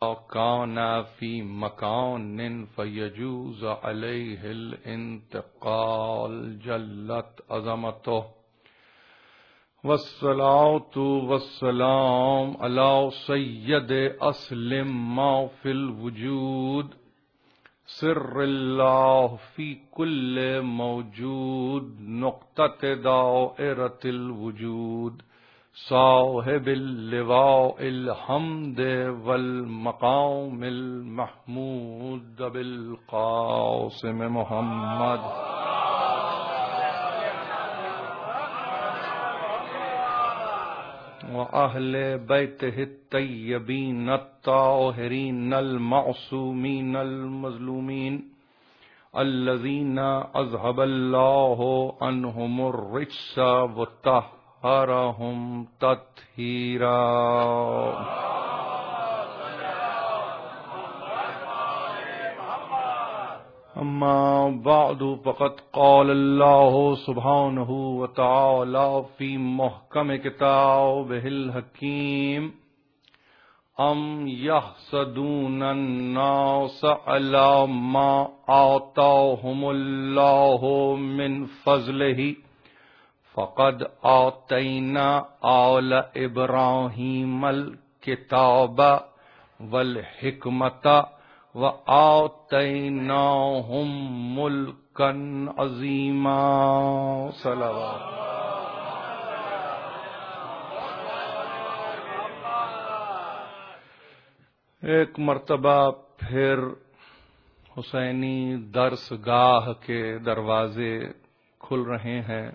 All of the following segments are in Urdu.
كان في مكان فيجوز عليه الانتقال جلت عظمته والصلاة والسلام على سيد أصل ما في الوجود سر الله في كل موجود نقطة دائرة الوجود صاحب اللواء الحمد والمقام المحمود بالقاسم محمد وأهل بيته الطيبين الطاهرين المعصومين المظلومين الذين أذهب الله عنهم الرجس وطهرهم تطهيرا. أما بعد فقد قال الله سبحانه وتعالى في محكم كتابه الحكيم أم يحسدون الناس على ما آتاهم الله من فضله فقد آتينا آل إبراهيم الكتاب والحكمة وآتيناهم ملكا عظيما. صلوات. ایک مرتبہ پھر حسینی درس گاہ کے دروازے کھل رہے ہیں.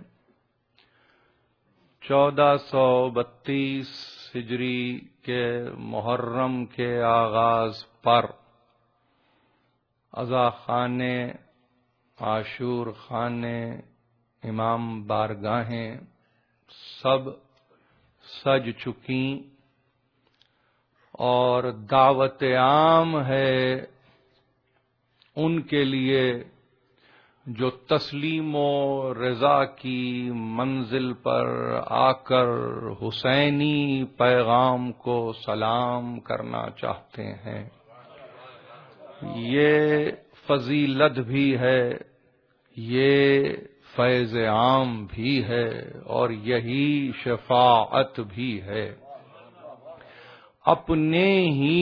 1432 ہجری کے محرم کے آغاز پر عزا خانے، عاشور خانے، امام بارگاہیں سب سج چکیں اور دعوت عام ہے ان کے لیے جو تسلیم و رضا کی منزل پر آ کر حسینی پیغام کو سلام کرنا چاہتے ہیں. یہ فضیلت بھی ہے، یہ فیض عام بھی ہے اور یہی شفاعت بھی ہے. اپنے ہی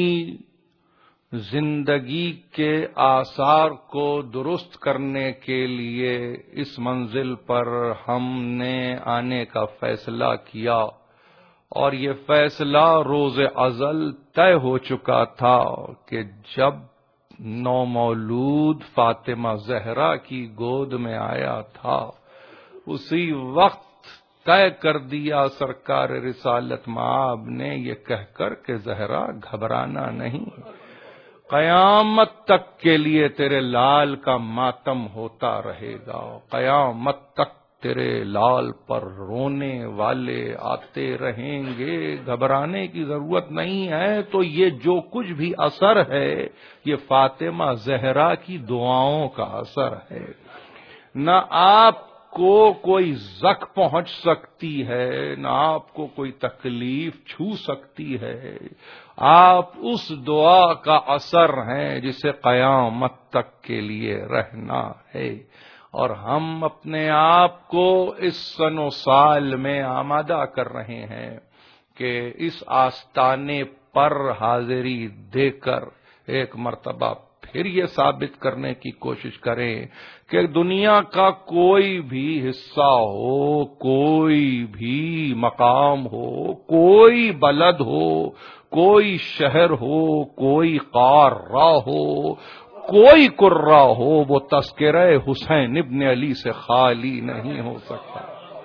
زندگی کے آثار کو درست کرنے کے لیے اس منزل پر ہم نے آنے کا فیصلہ کیا اور یہ فیصلہ روز ازل طے ہو چکا تھا کہ جب نومولود فاطمہ زہرا کی گود میں آیا تھا اسی وقت طے کر دیا سرکار رسالت مآب نے یہ کہہ کر کہ زہرا گھبرانا نہیں، قیامت تک کے لیے تیرے لال کا ماتم ہوتا رہے گا، قیامت تک تیرے لال پر رونے والے آتے رہیں گے، گھبرانے کی ضرورت نہیں ہے. تو یہ جو کچھ بھی اثر ہے یہ فاطمہ زہرا کی دعاؤں کا اثر ہے. نہ آپ کو کوئی زخ پہنچ سکتی ہے، نہ آپ کو کوئی تکلیف چھو سکتی ہے. آپ اس دعا کا اثر ہیں جسے قیامت تک کے لیے رہنا ہے. اور ہم اپنے آپ کو اس سن و سال میں آمادہ کر رہے ہیں کہ اس آستانے پر حاضری دے کر ایک مرتبہ پھر یہ ثابت کرنے کی کوشش کریں کہ دنیا کا کوئی بھی حصہ ہو، کوئی بھی مقام ہو، کوئی بلد ہو، کوئی شہر ہو، کوئی قارہ ہو، کوئی قرہ ہو، وہ تذکرہ حسین ابن علی سے خالی نہیں ہو سکتا.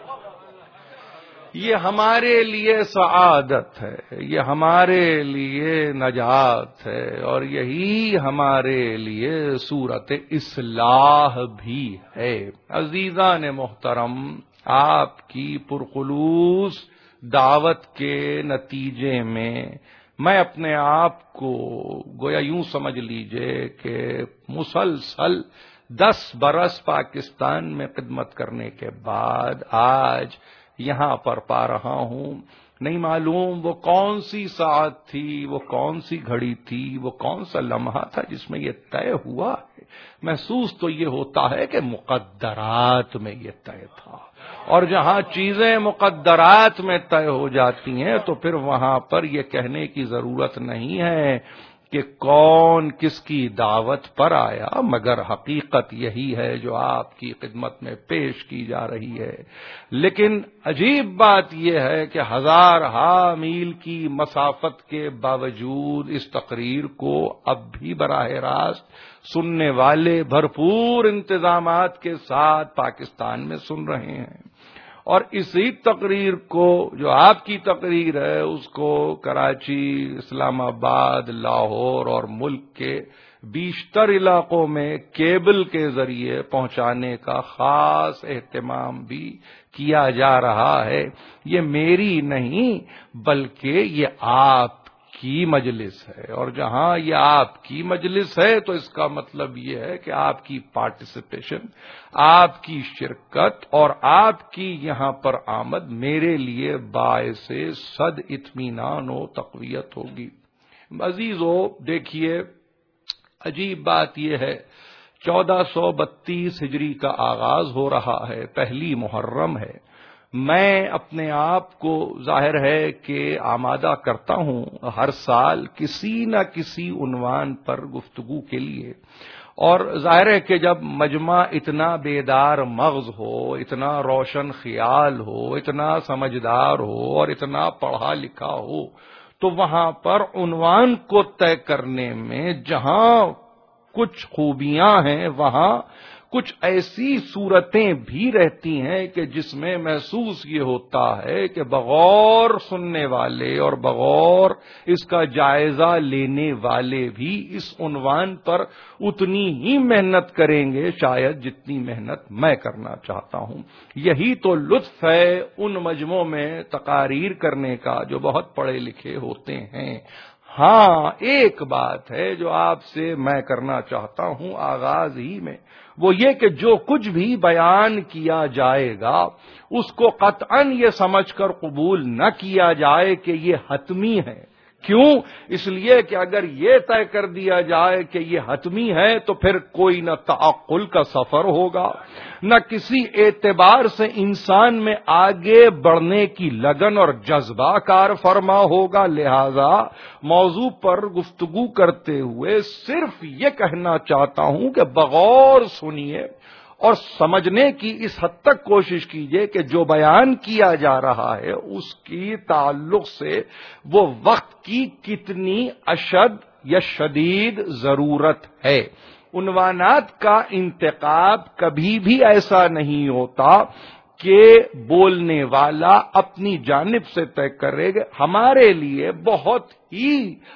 یہ ہمارے لیے سعادت ہے، یہ ہمارے لیے نجات ہے اور یہی ہمارے لیے صورت اصلاح بھی ہے. عزیزان محترم، آپ کی پرخلوص دعوت کے نتیجے میں میں اپنے آپ کو گویا یوں سمجھ لیجئے کہ مسلسل 10 برس پاکستان میں خدمت کرنے کے بعد آج یہاں پر پا رہا ہوں. نہیں معلوم وہ کون سی ساعت تھی، وہ کون سی گھڑی تھی، وہ کون سا لمحہ تھا جس میں یہ طے ہوا ہے۔ محسوس تو یہ ہوتا ہے کہ مقدرات میں یہ طے تھا، اور جہاں چیزیں مقدرات میں طے ہو جاتی ہیں تو پھر وہاں پر یہ کہنے کی ضرورت نہیں ہے کہ کون کس کی دعوت پر آیا، مگر حقیقت یہی ہے جو آپ کی خدمت میں پیش کی جا رہی ہے۔ لیکن عجیب بات یہ ہے کہ ہزارہا میل کی مسافت کے باوجود اس تقریر کو اب بھی براہ راست سننے والے بھرپور انتظامات کے ساتھ پاکستان میں سن رہے ہیں، اور اسی تقریر کو جو آپ کی تقریر ہے اس کو کراچی، اسلام آباد، لاہور اور ملک کے بیشتر علاقوں میں کیبل کے ذریعے پہنچانے کا خاص اہتمام بھی کیا جا رہا ہے۔ یہ میری نہیں بلکہ یہ آپ کی مجلس ہے، اور جہاں یہ آپ کی مجلس ہے تو اس کا مطلب یہ ہے کہ آپ کی پارٹیسپیشن، آپ کی شرکت اور آپ کی یہاں پر آمد میرے لیے باعث صد اطمینان و تقویت ہوگی۔ عزیزو، دیکھیے عجیب بات یہ ہے، 1432 ہجری کا آغاز ہو رہا ہے، پہلی محرم ہے۔ میں اپنے آپ کو ظاہر ہے کہ آمادہ کرتا ہوں ہر سال کسی نہ کسی عنوان پر گفتگو کے لیے، اور ظاہر ہے کہ جب مجمع اتنا بیدار مغز ہو، اتنا روشن خیال ہو، اتنا سمجھدار ہو اور اتنا پڑھا لکھا ہو، تو وہاں پر عنوان کو طے کرنے میں جہاں کچھ خوبیاں ہیں وہاں کچھ ایسی صورتیں بھی رہتی ہیں کہ جس میں محسوس یہ ہوتا ہے کہ بغور سننے والے اور بغور اس کا جائزہ لینے والے بھی اس عنوان پر اتنی ہی محنت کریں گے شاید جتنی محنت میں کرنا چاہتا ہوں۔ یہی تو لطف ہے ان مجموعوں میں تقاریر کرنے کا جو بہت پڑھے لکھے ہوتے ہیں۔ ہاں، ایک بات ہے جو آپ سے میں کرنا چاہتا ہوں آغاز ہی میں، وہ یہ کہ جو کچھ بھی بیان کیا جائے گا اس کو قطعاً یہ سمجھ کر قبول نہ کیا جائے کہ یہ حتمی ہے۔ کیوں؟ اس لیے کہ اگر یہ طے کر دیا جائے کہ یہ حتمی ہے تو پھر کوئی نہ تعقل کا سفر ہوگا، نہ کسی اعتبار سے انسان میں آگے بڑھنے کی لگن اور جذبہ کار فرما ہوگا۔ لہذا موضوع پر گفتگو کرتے ہوئے صرف یہ کہنا چاہتا ہوں کہ بغور سنیے اور سمجھنے کی اس حد تک کوشش کیجئے کہ جو بیان کیا جا رہا ہے اس کی تعلق سے وہ وقت کی کتنی اشد یا شدید ضرورت ہے۔ عنوانات کا انتخاب کبھی بھی ایسا نہیں ہوتا کہ بولنے والا اپنی جانب سے طے کرے گا۔ ہمارے لیے بہت ہی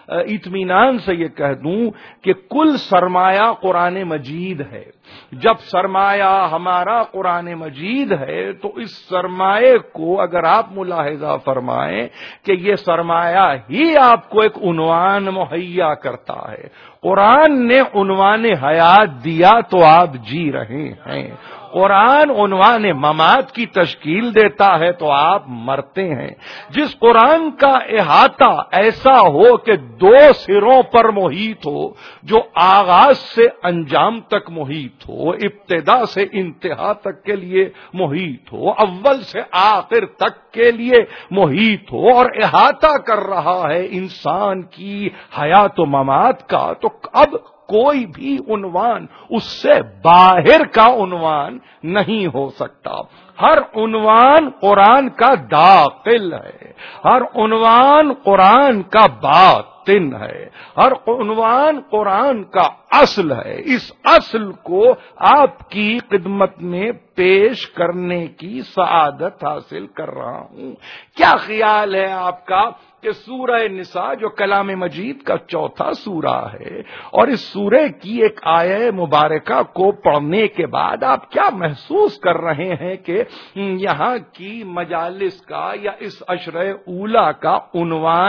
اطمینان سے یہ کہہ دوں کہ کل سرمایہ قرآن مجید ہے۔ جب سرمایہ ہمارا قرآن مجید ہے تو اس سرمایہ کو اگر آپ ملاحظہ فرمائیں کہ یہ سرمایہ ہی آپ کو ایک عنوان مہیا کرتا ہے۔ قرآن نے عنوان حیات دیا تو آپ جی رہے ہیں، قرآن عنوان ممات کی تشکیل دیتا ہے تو آپ مرتے ہیں۔ جس قرآن کا احاطہ ایسا ہو کہ دو سروں پر محیط ہو، جو آغاز سے انجام تک محیط ہو، ابتدا سے انتہا تک کے لیے محیط ہو، اول سے آخر تک کے لیے محیط ہو اور احاطہ کر رہا ہے انسان کی حیات و ممات کا، تو اب کوئی بھی عنوان اس سے باہر کا عنوان نہیں ہو سکتا۔ ہر عنوان قرآن کا داخل ہے، ہر عنوان قرآن کا باطن ہے، ہر عنوان قرآن کا اصل ہے۔ اس اصل کو آپ کی خدمت میں پیش کرنے کی سعادت حاصل کر رہا ہوں۔ کیا خیال ہے آپ کا کہ سورہ نساء جو کلام مجید کا چوتھا سورہ ہے اور اس سورہ کی ایک آیہ مبارکہ کو پڑھنے کے بعد آپ کیا محسوس کر رہے ہیں کہ یہاں کی مجالس کا یا اس عشرہ اولیٰ کا عنوان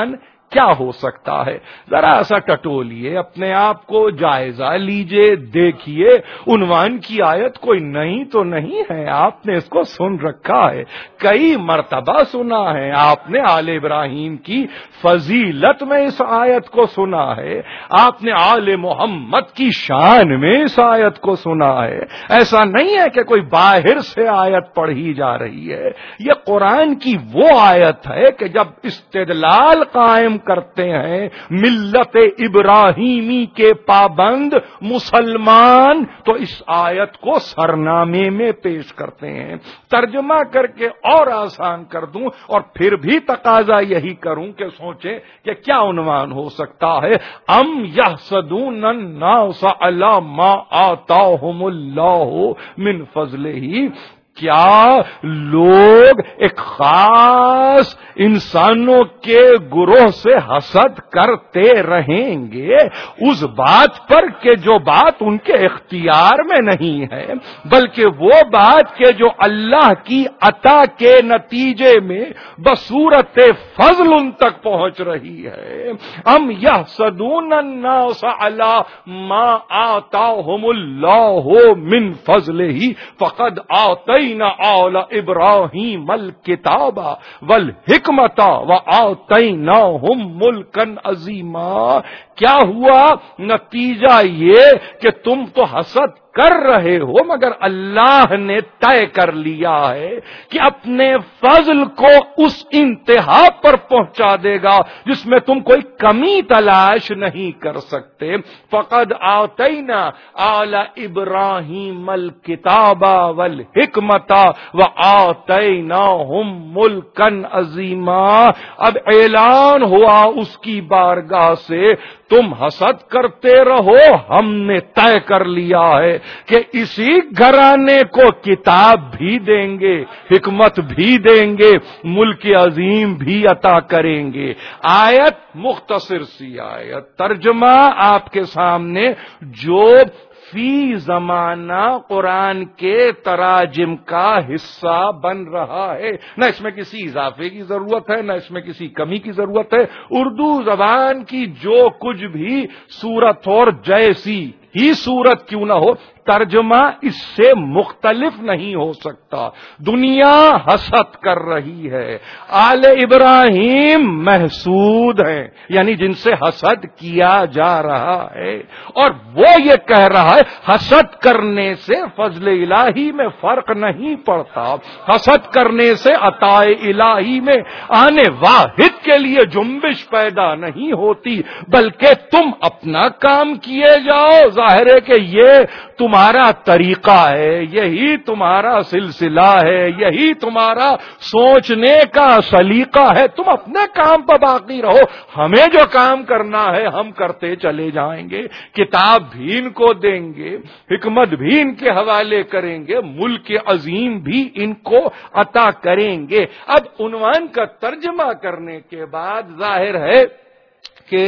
کیا ہو سکتا ہے؟ ذرا سا ٹٹولیے، اپنے آپ کو جائزہ لیجئے، دیکھیے عنوان کی آیت کوئی نہیں تو نہیں ہے، آپ نے اس کو سن رکھا ہے، کئی مرتبہ سنا ہے، آپ نے آل ابراہیم کی فضیلت میں اس آیت کو سنا ہے، آپ نے آل محمد کی شان میں اس آیت کو سنا ہے۔ ایسا نہیں ہے کہ کوئی باہر سے آیت پڑھی جا رہی ہے، یہ قرآن کی وہ آیت ہے کہ جب استدلال قائم کرتے ہیں ملت ابراہیمی کے پابند مسلمان تو اس آیت کو سرنامے میں پیش کرتے ہیں۔ ترجمہ کر کے اور آسان کر دوں اور پھر بھی تقاضا یہی کروں کہ سوچیں کہ کیا عنوان ہو سکتا ہے؟ ام یحسدون الناس علی ما آتاہم اللہ من فضلہ، کیا لوگ ایک خاص انسانوں کے گروہ سے حسد کرتے رہیں گے اس بات پر کہ جو بات ان کے اختیار میں نہیں ہے، بلکہ وہ بات کہ جو اللہ کی عطا کے نتیجے میں بصورت فضل ان تک پہنچ رہی ہے؟ ام یحسدون الناس علی ما آتاہم اللہ من فضلہ فقد آتینا آل ابراہیم الکتاب والحکمت وآتیناہم ملکا عظیما۔ کیا ہوا نتیجہ؟ یہ کہ تم تو حسد کر رہے ہو، مگر اللہ نے طے کر لیا ہے کہ اپنے فضل کو اس انتہا پر پہنچا دے گا جس میں تم کوئی کمی تلاش نہیں کر سکتے۔ فقد آتینا آل ابراہیم الکتاب والحکمت وآتیناہم ملکا عظیما۔ اب اعلان ہوا اس کی بارگاہ سے، تم حسد کرتے رہو، ہم نے طے کر لیا ہے کہ اسی گھرانے کو کتاب بھی دیں گے، حکمت بھی دیں گے، ملک عظیم بھی عطا کریں گے۔ آیت مختصر سی آیت، ترجمہ آپ کے سامنے، جو فی زمانہ قرآن کے تراجم کا حصہ بن رہا ہے۔ نہ اس میں کسی اضافے کی ضرورت ہے، نہ اس میں کسی کمی کی ضرورت ہے۔ اردو زبان کی جو کچھ بھی صورت اور جیسی ہی صورت کیوں نہ ہو، ترجمہ اس سے مختلف نہیں ہو سکتا۔ دنیا حسد کر رہی ہے، آل ابراہیم محسود ہیں، یعنی جن سے حسد کیا جا رہا ہے، اور وہ یہ کہہ رہا ہے حسد کرنے سے فضل الہی میں فرق نہیں پڑتا، حسد کرنے سے عطا الہی میں آنے واحد کے لیے جنبش پیدا نہیں ہوتی، بلکہ تم اپنا کام کیے جاؤ۔ ظاہر ہے کہ یہ تمہارا طریقہ ہے، یہی تمہارا سلسلہ ہے، یہی تمہارا سوچنے کا سلیقہ ہے، تم اپنے کام پر باقی رہو، ہمیں جو کام کرنا ہے ہم کرتے چلے جائیں گے، کتاب بھی ان کو دیں گے، حکمت بھی ان کے حوالے کریں گے، ملک عظیم بھی ان کو عطا کریں گے۔ اب عنوان کا ترجمہ کرنے کے بعد ظاہر ہے کہ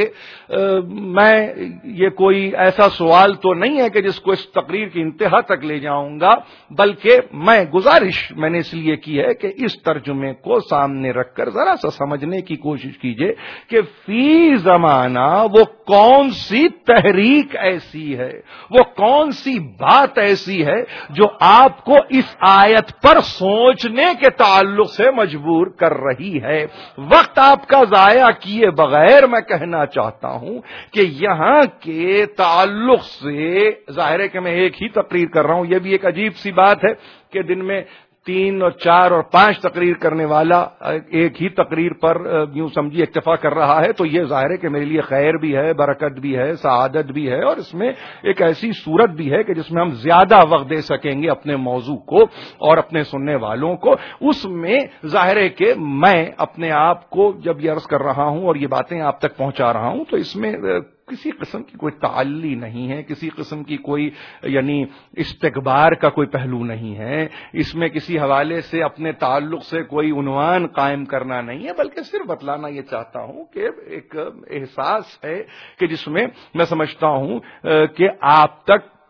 میں یہ کوئی ایسا سوال تو نہیں ہے کہ جس کو اس تقریر کی انتہا تک لے جاؤں گا، بلکہ میں گزارش میں نے اس لیے کی ہے کہ اس ترجمے کو سامنے رکھ کر ذرا سا سمجھنے کی کوشش کیجئے کہ فی زمانہ وہ کون سی تحریک ایسی ہے، وہ کون سی بات ایسی ہے جو آپ کو اس آیت پر سوچنے کے تعلق سے مجبور کر رہی ہے۔ وقت آپ کا ضائع کیے بغیر میں کہنا چاہتا ہوں کہ یہاں کے تعلق سے، ظاہر ہے کہ میں ایک ہی تقریر کر رہا ہوں، یہ بھی ایک عجیب سی بات ہے کہ دن میں 3 اور 4 اور 5 تقریر کرنے والا ایک ہی تقریر پر یوں سمجھیے اکتفا کر رہا ہے، تو یہ ظاہر ہے کہ میرے لیے خیر بھی ہے، برکت بھی ہے، سعادت بھی ہے، اور اس میں ایک ایسی صورت بھی ہے کہ جس میں ہم زیادہ وقت دے سکیں گے اپنے موضوع کو اور اپنے سننے والوں کو۔ اس میں ظاہر ہے کہ میں اپنے آپ کو جب یہ عرض کر رہا ہوں اور یہ باتیں آپ تک پہنچا رہا ہوں تو اس میں کسی قسم کی کوئی تعلی نہیں ہے، کسی قسم کی کوئی یعنی استکبار کا کوئی پہلو نہیں ہے، اس میں کسی حوالے سے اپنے تعلق سے کوئی عنوان قائم کرنا نہیں ہے، بلکہ صرف بتلانا یہ چاہتا ہوں کہ ایک احساس ہے کہ جس میں میں سمجھتا ہوں کہ آپ تک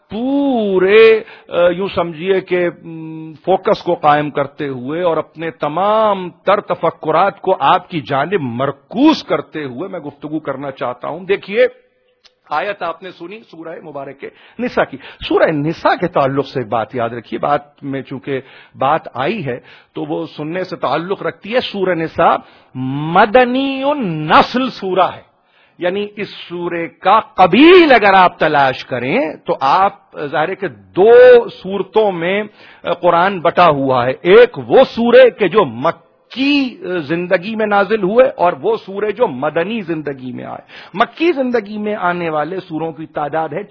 پورے یوں سمجھیے کہ فوکس کو قائم کرتے ہوئے اور اپنے تمام تر تفکرات کو آپ کی جانب مرکوز کرتے ہوئے میں گفتگو کرنا چاہتا ہوں. دیکھیے آیت آپ نے سنی سورہ مبارک نساء کی. سورہ نساء کے تعلق سے ایک بات یاد رکھیے، بات میں چونکہ بات آئی ہے تو وہ سننے سے تعلق رکھتی ہے. سورہ نساء مدنی النسل سورہ ہے، یعنی اس سورے کا قبیل اگر آپ تلاش کریں تو آپ ظاہر ہے کہ دو صورتوں میں قرآن بٹا ہوا ہے. ایک وہ سورے کہ جو مکی زندگی میں نازل ہوئے اور وہ سورے جو مدنی زندگی میں آئے. مکی زندگی میں آنے والے سوروں کی تعداد ہے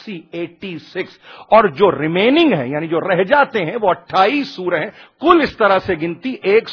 86 اور جو ریمیننگ ہیں یعنی جو رہ جاتے ہیں وہ 28 سورے ہیں. کل اس طرح سے گنتی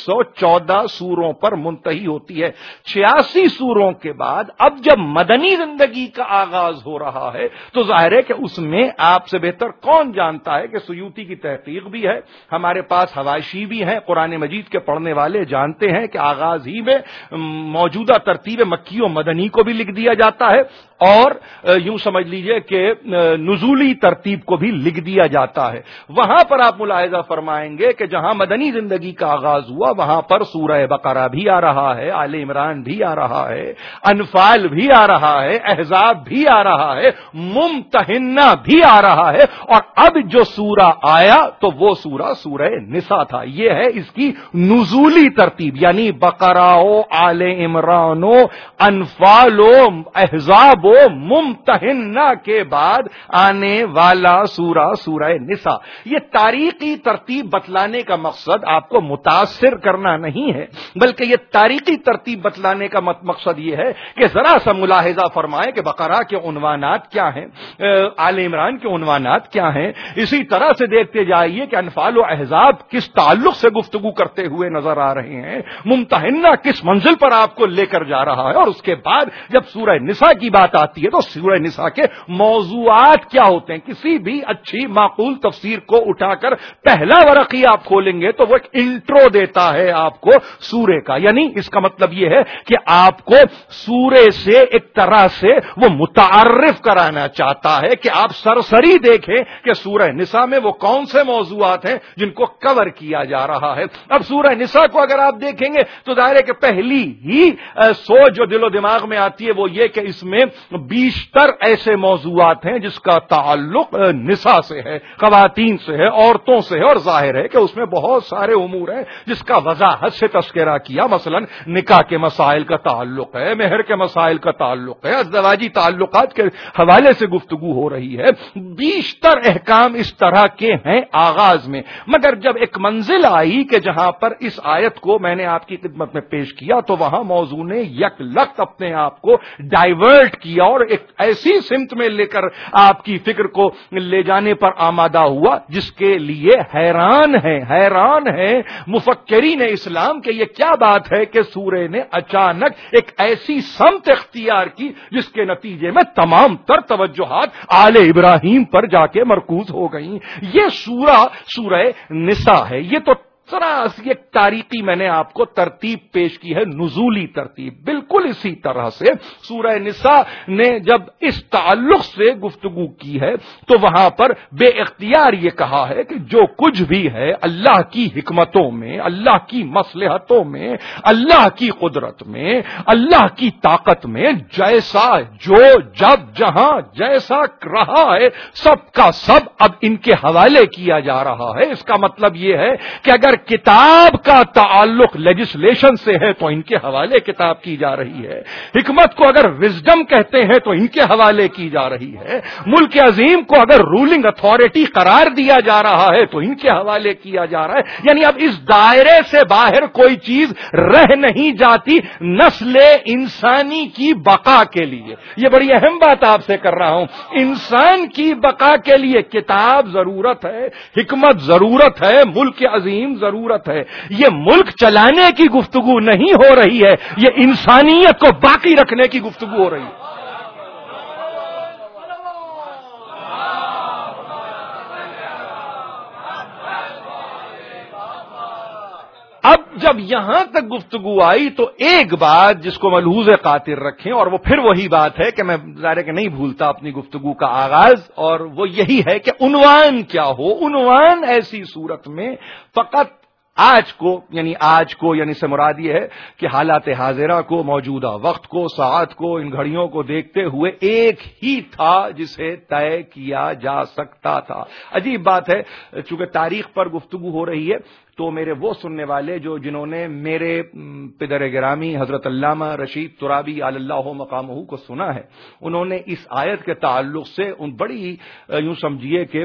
114 سوروں پر منتہی ہوتی ہے. 86 سوروں کے بعد اب جب مدنی زندگی کا آغاز ہو رہا ہے تو ظاہر ہے کہ اس میں آپ سے بہتر کون جانتا ہے کہ سیوطی کی تحقیق بھی ہے، ہمارے پاس حواشی بھی ہیں، قرآن مجید کے پڑھنے والے جانتے ہیں کہ آغاز ہی میں موجودہ ترتیب مکی و مدنی کو بھی لکھ دیا جاتا ہے اور یوں سمجھ لیجئے کہ نزولی ترتیب کو بھی لکھ دیا جاتا ہے. وہاں پر آپ ملاحظہ فرمائیں گے کہ جہاں مدنی زندگی کا آغاز ہوا وہاں پر سورہ بقرہ بھی آ رہا ہے، آل عمران بھی آ رہا ہے، انفال بھی آ رہا ہے، احزاب بھی آ رہا ہے، ممتحنہ بھی آ رہا ہے، اور اب جو سورہ آیا تو وہ سورہ نساء تھا. یہ ہے اس کی نزولی ترتیب، یعنی بقرہ و آل عمران و انفال و احزاب و ممتحنہ کے بعد آنے والا سورہ نساء. یہ تاریخی ترتیب بتلانے کا مقصد آپ کو متاثر کرنا نہیں ہے، بلکہ یہ تاریخی ترتیب بتلانے کا مقصد یہ ہے کہ ذرا سا ملاحظہ فرمائیں کہ بقرہ کے عنوانات کیا ہیں، آل عمران کے عنوانات کیا ہیں. اسی طرح سے دیکھتے جائیے کہ انفال و احزاب کس تعلق سے گفتگو کرتے ہوئے نظر آ رہے ہیں، ممتحنہ کس منزل پر آپ کو لے کر جا رہا ہے، اور اس کے بعد جب سورہ نساء کی بات آتی ہے تو سورہ نساء کے موضوعات کیا ہوتے ہیں. کسی بھی اچھی معقول تفسیر کو اٹھا کر پہلا ورقی آپ کھولیں گے تو وہ ایک انٹرو دیتا ہے آپ کو سورے کا، یعنی اس کا مطلب یہ ہے کہ آپ کو سورے سے ایک طرح سے وہ متعارف کرانا چاہتا ہے کہ آپ سرسری دیکھیں کہ سورہ نساء میں وہ کون سے موضوعات ہیں جن کو کور کیا جا رہا ہے. اب سورہ نساء کو اگر آپ دیکھیں گے تو ظاہر ہے کہ پہلی ہی سوچ جو دل و دماغ میں آتی ہے وہ یہ کہ اس میں بیشتر ایسے موضوعات ہیں جس کا تعلق نساء سے ہے، خواتین سے ہے، عورتوں سے ہے، اور ظاہر ہے کہ اس میں بہت سارے امور ہیں جس کا وضاحت سے تذکرہ کیا. مثلا نکاح کے مسائل کا تعلق ہے، مہر کے مسائل کا تعلق ہے، ازدواجی تعلقات کے حوالے سے گفتگو ہو رہی ہے. بیشتر احکام اس طرح کے ہیں آغاز میں، مگر جب ایک منزل آئی کہ جہاں پر اس آیت کو میں نے آپ کی خدمت میں پیش کیا تو وہاں موضوع نے یک لخت اپنے آپ کو ڈائیورٹ کیا اور ایک ایسی سمت میں لے کر آپ کی فکر کو لے جانے پر آمادہ ہوا جس کے لیے حیران ہے مفکرین اسلام کہ یہ کیا بات ہے کہ سورے نے اچانک ایک ایسی سمت اختیار کی جس کے نتیجے میں تمام تر توجہات آل ابراہیم پر جا کے مرکوز ہو گئیں. یہ سورہ نساء ہے. یہ تو ذرا ایک تاریخی میں نے آپ کو ترتیب پیش کی ہے، نزولی ترتیب. بالکل اسی طرح سے سورہ نساء نے جب اس تعلق سے گفتگو کی ہے تو وہاں پر بے اختیار یہ کہا ہے کہ جو کچھ بھی ہے اللہ کی حکمتوں میں، اللہ کی مصلحتوں میں، اللہ کی قدرت میں، اللہ کی طاقت میں، جیسا جو جب جہاں جیسا رہا ہے سب کا سب اب ان کے حوالے کیا جا رہا ہے. اس کا مطلب یہ ہے کہ اگر کتاب کا تعلق لیجسلیشن سے ہے تو ان کے حوالے کتاب کی جا رہی ہے، حکمت کو اگر وزڈم کہتے ہیں تو ان کے حوالے کی جا رہی ہے، ملک عظیم کو اگر رولنگ اتھارٹی قرار دیا جا رہا ہے تو ان کے حوالے کیا جا رہا ہے. یعنی اب اس دائرے سے باہر کوئی چیز رہ نہیں جاتی نسل انسانی کی بقا کے لیے. یہ بڑی اہم بات آپ سے کر رہا ہوں. انسان کی بقا کے لیے کتاب ضرورت ہے، حکمت ضرورت ہے، ملک عظیم ضرورت ہے. یہ ملک چلانے کی گفتگو نہیں ہو رہی ہے، یہ انسانیت کو باقی رکھنے کی گفتگو ہو رہی ہے. اب جب یہاں تک گفتگو آئی تو ایک بات جس کو ملحوظ خاطر رکھیں، اور وہ پھر وہی بات ہے کہ میں ظاہر ہے کہ نہیں بھولتا اپنی گفتگو کا آغاز، اور وہ یہی ہے کہ عنوان کیا ہو۔ عنوان ایسی صورت میں فقط آج کو یعنی سے مراد یہ ہے کہ حالات حاضرہ کو، موجودہ وقت کو، ساعت کو، ان گھڑیوں کو دیکھتے ہوئے ایک ہی تھا جسے طے کیا جا سکتا تھا۔ عجیب بات ہے، چونکہ تاریخ پر گفتگو ہو رہی ہے تو میرے وہ سننے والے جنہوں نے میرے پدر گرامی حضرت علامہ رشید ترابی علی اللہ مقامہ کو سنا ہے، انہوں نے اس آیت کے تعلق سے ان بڑی یوں سمجھیے کہ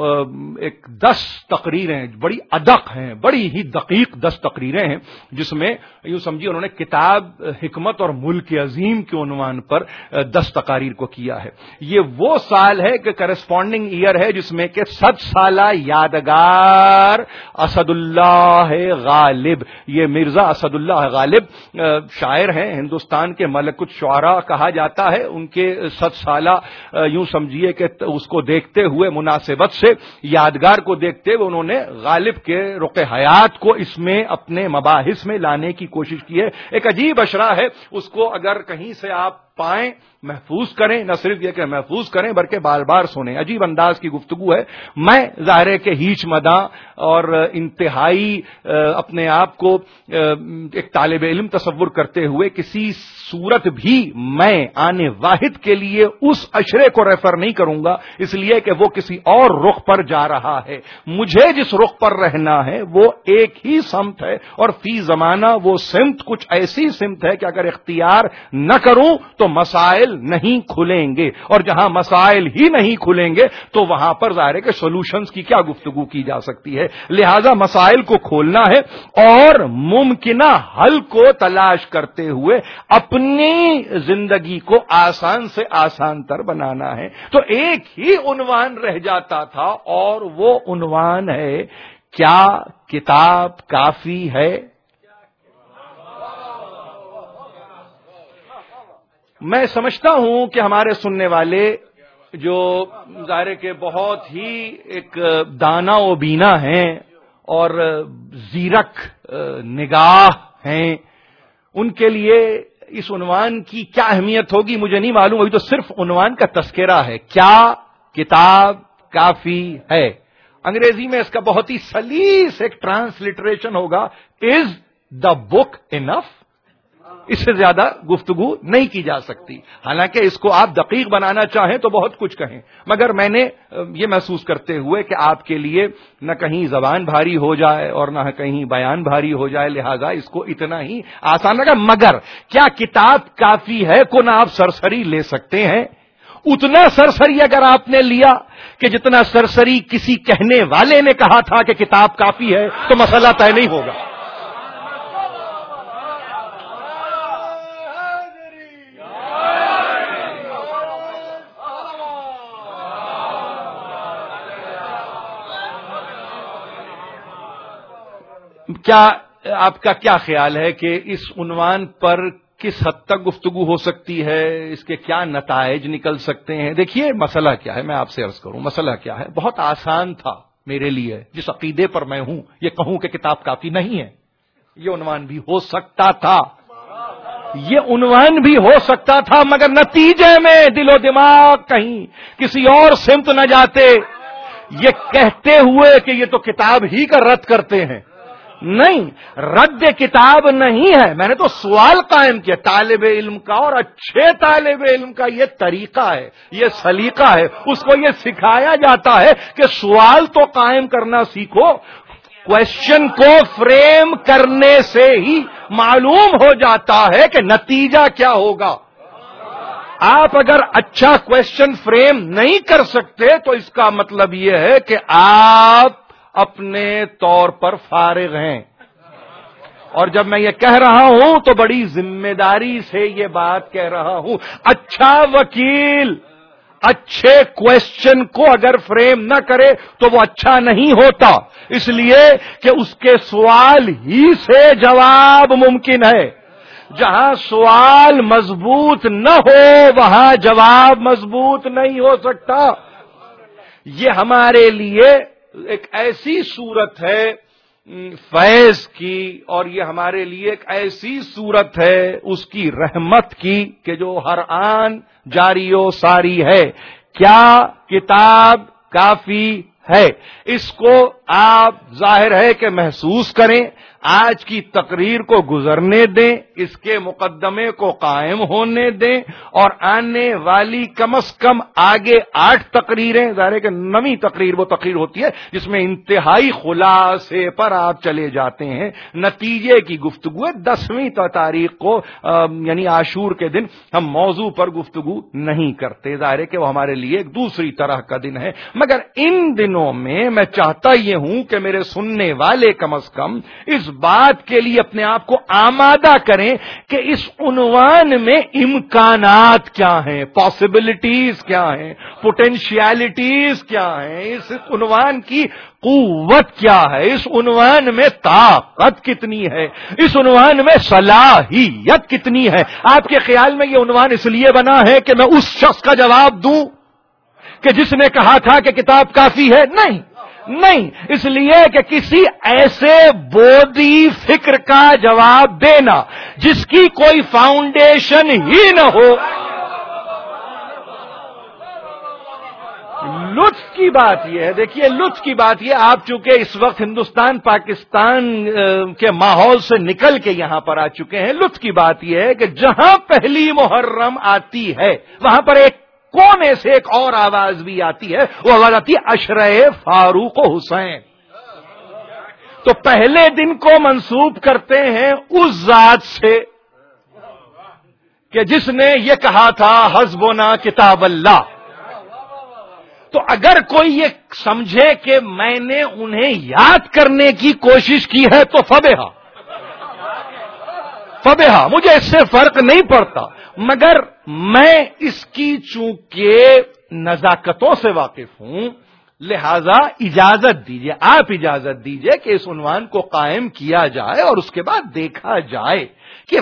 ایک 10 تقریریں بڑی ادق ہیں، بڑی ہی دقیق 10 تقریریں ہیں، جس میں یوں سمجھیے انہوں نے کتاب حکمت اور ملک عظیم کے عنوان پر 10 تقاریر کو کیا ہے۔ یہ وہ سال ہے کہ کرسپونڈنگ ایئر ہے جس میں کہ 100 سالہ یادگار اسد اللہ غالب، یہ مرزا اسد اللہ غالب شاعر ہیں، ہندوستان کے ملک الشعراء کہا جاتا ہے، ان کے 100 سالہ یوں سمجھیے کہ اس کو دیکھتے ہوئے، مناسبت سے یادگار کو دیکھتے ہوئے انہوں نے غالب کے رخ حیات کو اس میں اپنے مباحث میں لانے کی کوشش کی ہے۔ ایک عجیب اشرا ہے، اس کو اگر کہیں سے آپ پائیں محفوظ کریں، نہ صرف یہ کہ محفوظ کریں بلکہ بار بار سنیں۔ عجیب انداز کی گفتگو ہے۔ میں ظاہر ہے کہ ہیچ مداں اور انتہائی اپنے آپ کو ایک طالب علم تصور کرتے ہوئے کسی صورت بھی میں آنے واحد کے لیے اس اشرے کو ریفر نہیں کروں گا، اس لیے کہ وہ کسی اور رخ پر جا رہا ہے۔ مجھے جس رخ پر رہنا ہے وہ ایک ہی سمت ہے، اور فی زمانہ وہ سمت کچھ ایسی سمت ہے کہ اگر اختیار نہ کروں تو مسائل نہیں کھلیں گے، اور جہاں مسائل ہی نہیں کھلیں گے تو وہاں پر ظاہر ہے کہ سولوشنز کی کیا گفتگو کی جا سکتی ہے۔ لہذا مسائل کو کھولنا ہے اور ممکنہ حل کو تلاش کرتے ہوئے اپنی زندگی کو آسان سے آسان تر بنانا ہے۔ تو ایک ہی عنوان رہ جاتا تھا، اور وہ عنوان ہے کیا کتاب کافی ہے؟ میں سمجھتا ہوں کہ ہمارے سننے والے جو ظاہر کے بہت ہی ایک دانا و بینا ہیں اور زیرک نگاہ ہیں، ان کے لیے اس عنوان کی کیا اہمیت ہوگی مجھے نہیں معلوم۔ ابھی تو صرف عنوان کا تذکرہ ہے، کیا کتاب کافی ہے۔ انگریزی میں اس کا بہت ہی سلیس ایک ٹرانسلیٹریشن ہوگا، از دا بک انف؟ اس سے زیادہ گفتگو نہیں کی جا سکتی، حالانکہ اس کو آپ دقیق بنانا چاہیں تو بہت کچھ کہیں، مگر میں نے یہ محسوس کرتے ہوئے کہ آپ کے لیے نہ کہیں زبان بھاری ہو جائے اور نہ کہیں بیان بھاری ہو جائے، لہذا اس کو اتنا ہی آسان لگا۔ مگر کیا کتاب کافی ہے کو نہ آپ سرسری لے سکتے ہیں؟ اتنا سرسری اگر آپ نے لیا کہ جتنا سرسری کسی کہنے والے نے کہا تھا کہ کتاب کافی ہے، تو مسئلہ طے نہیں ہوگا۔ کیا آپ کا کیا خیال ہے کہ اس عنوان پر کس حد تک گفتگو ہو سکتی ہے؟ اس کے کیا نتائج نکل سکتے ہیں؟ دیکھیے مسئلہ کیا ہے، میں آپ سے عرض کروں مسئلہ کیا ہے۔ بہت آسان تھا میرے لیے، جس عقیدے پر میں ہوں، یہ کہوں کہ کتاب کافی نہیں ہے۔ یہ عنوان بھی ہو سکتا تھا، یہ عنوان بھی ہو سکتا تھا، مگر نتیجے میں دل و دماغ کہیں کسی اور سمت نہ جاتے، یہ کہتے ہوئے کہ یہ تو کتاب ہی کا رد کرتے ہیں۔ نہیں، رد کتاب نہیں ہے، میں نے تو سوال قائم کیا طالب علم کا، اور اچھے طالب علم کا یہ طریقہ ہے، یہ سلیقہ ہے، اس کو یہ سکھایا جاتا ہے کہ سوال تو قائم کرنا سیکھو۔ کوشچن کو فریم کرنے سے ہی معلوم ہو جاتا ہے کہ نتیجہ کیا ہوگا۔ آپ اگر اچھا کوشچن فریم نہیں کر سکتے تو اس کا مطلب یہ ہے کہ آپ اپنے طور پر فارغ ہیں، اور جب میں یہ کہہ رہا ہوں تو بڑی ذمہ داری سے یہ بات کہہ رہا ہوں۔ اچھا وکیل اچھے کوشچن کو اگر فریم نہ کرے تو وہ اچھا نہیں ہوتا، اس لیے کہ اس کے سوال ہی سے جواب ممکن ہے۔ جہاں سوال مضبوط نہ ہو وہاں جواب مضبوط نہیں ہو سکتا۔ یہ ہمارے لیے ایک ایسی صورت ہے فیض کی، اور یہ ہمارے لیے ایک ایسی صورت ہے اس کی رحمت کی کہ جو ہر آن جاری و ساری ہے. کیا کتاب کافی ہے؟ اس کو آپ ظاہر ہے کہ محسوس کریں، آج کی تقریر کو گزرنے دیں، اس کے مقدمے کو قائم ہونے دیں، اور آنے والی کم از کم آگے 8 تقریریں، ظاہر ہے کہ 9ویں تقریر وہ تقریر ہوتی ہے جس میں انتہائی خلاصے پر آپ چلے جاتے ہیں، نتیجے کی گفتگو ہے. 10ویں تاریخ کو یعنی عاشور کے دن ہم موضوع پر گفتگو نہیں کرتے، ظاہر ہے کہ وہ ہمارے لیے ایک دوسری طرح کا دن ہے. مگر ان دنوں میں چاہتا یہ ہوں کہ میرے سننے والے کم از کم اس بات کے لیے اپنے آپ کو آمادہ کریں کہ اس عنوان میں امکانات کیا ہیں، پاسبلٹیز کیا ہیں، پوٹینشیلٹیز کیا ہیں، اس عنوان کی قوت کیا ہے، اس عنوان میں طاقت کتنی ہے، اس عنوان میں صلاحیت کتنی ہے. آپ کے خیال میں یہ عنوان اس لیے بنا ہے کہ میں اس شخص کا جواب دوں کہ جس نے کہا تھا کہ کتاب کافی ہے؟ نہیں، اس لیے کہ کسی ایسے بودی فکر کا جواب دینا جس کی کوئی فاؤنڈیشن ہی نہ ہو. لطف کی بات یہ ہے، دیکھیے لطف کی بات یہ، آپ چونکہ اس وقت ہندوستان پاکستان کے ماحول سے نکل کے یہاں پر آ چکے ہیں، لطف کی بات یہ ہے کہ جہاں پہلی محرم آتی ہے وہاں پر ایک کونے سے ایک اور آواز بھی آتی ہے، وہ آواز آتی ہے عشرہ فاروق و حسین. تو پہلے دن کو منسوب کرتے ہیں اس ذات سے کہ جس نے یہ کہا تھا حسبنا کتاب اللہ. تو اگر کوئی یہ سمجھے کہ میں نے انہیں یاد کرنے کی کوشش کی ہے تو فبہا مجھے اس سے فرق نہیں پڑتا، مگر میں اس کی چونکہ نزاکتوں سے واقف ہوں، لہذا اجازت دیجیے، آپ اجازت دیجیے کہ اس عنوان کو قائم کیا جائے اور اس کے بعد دیکھا جائے کہ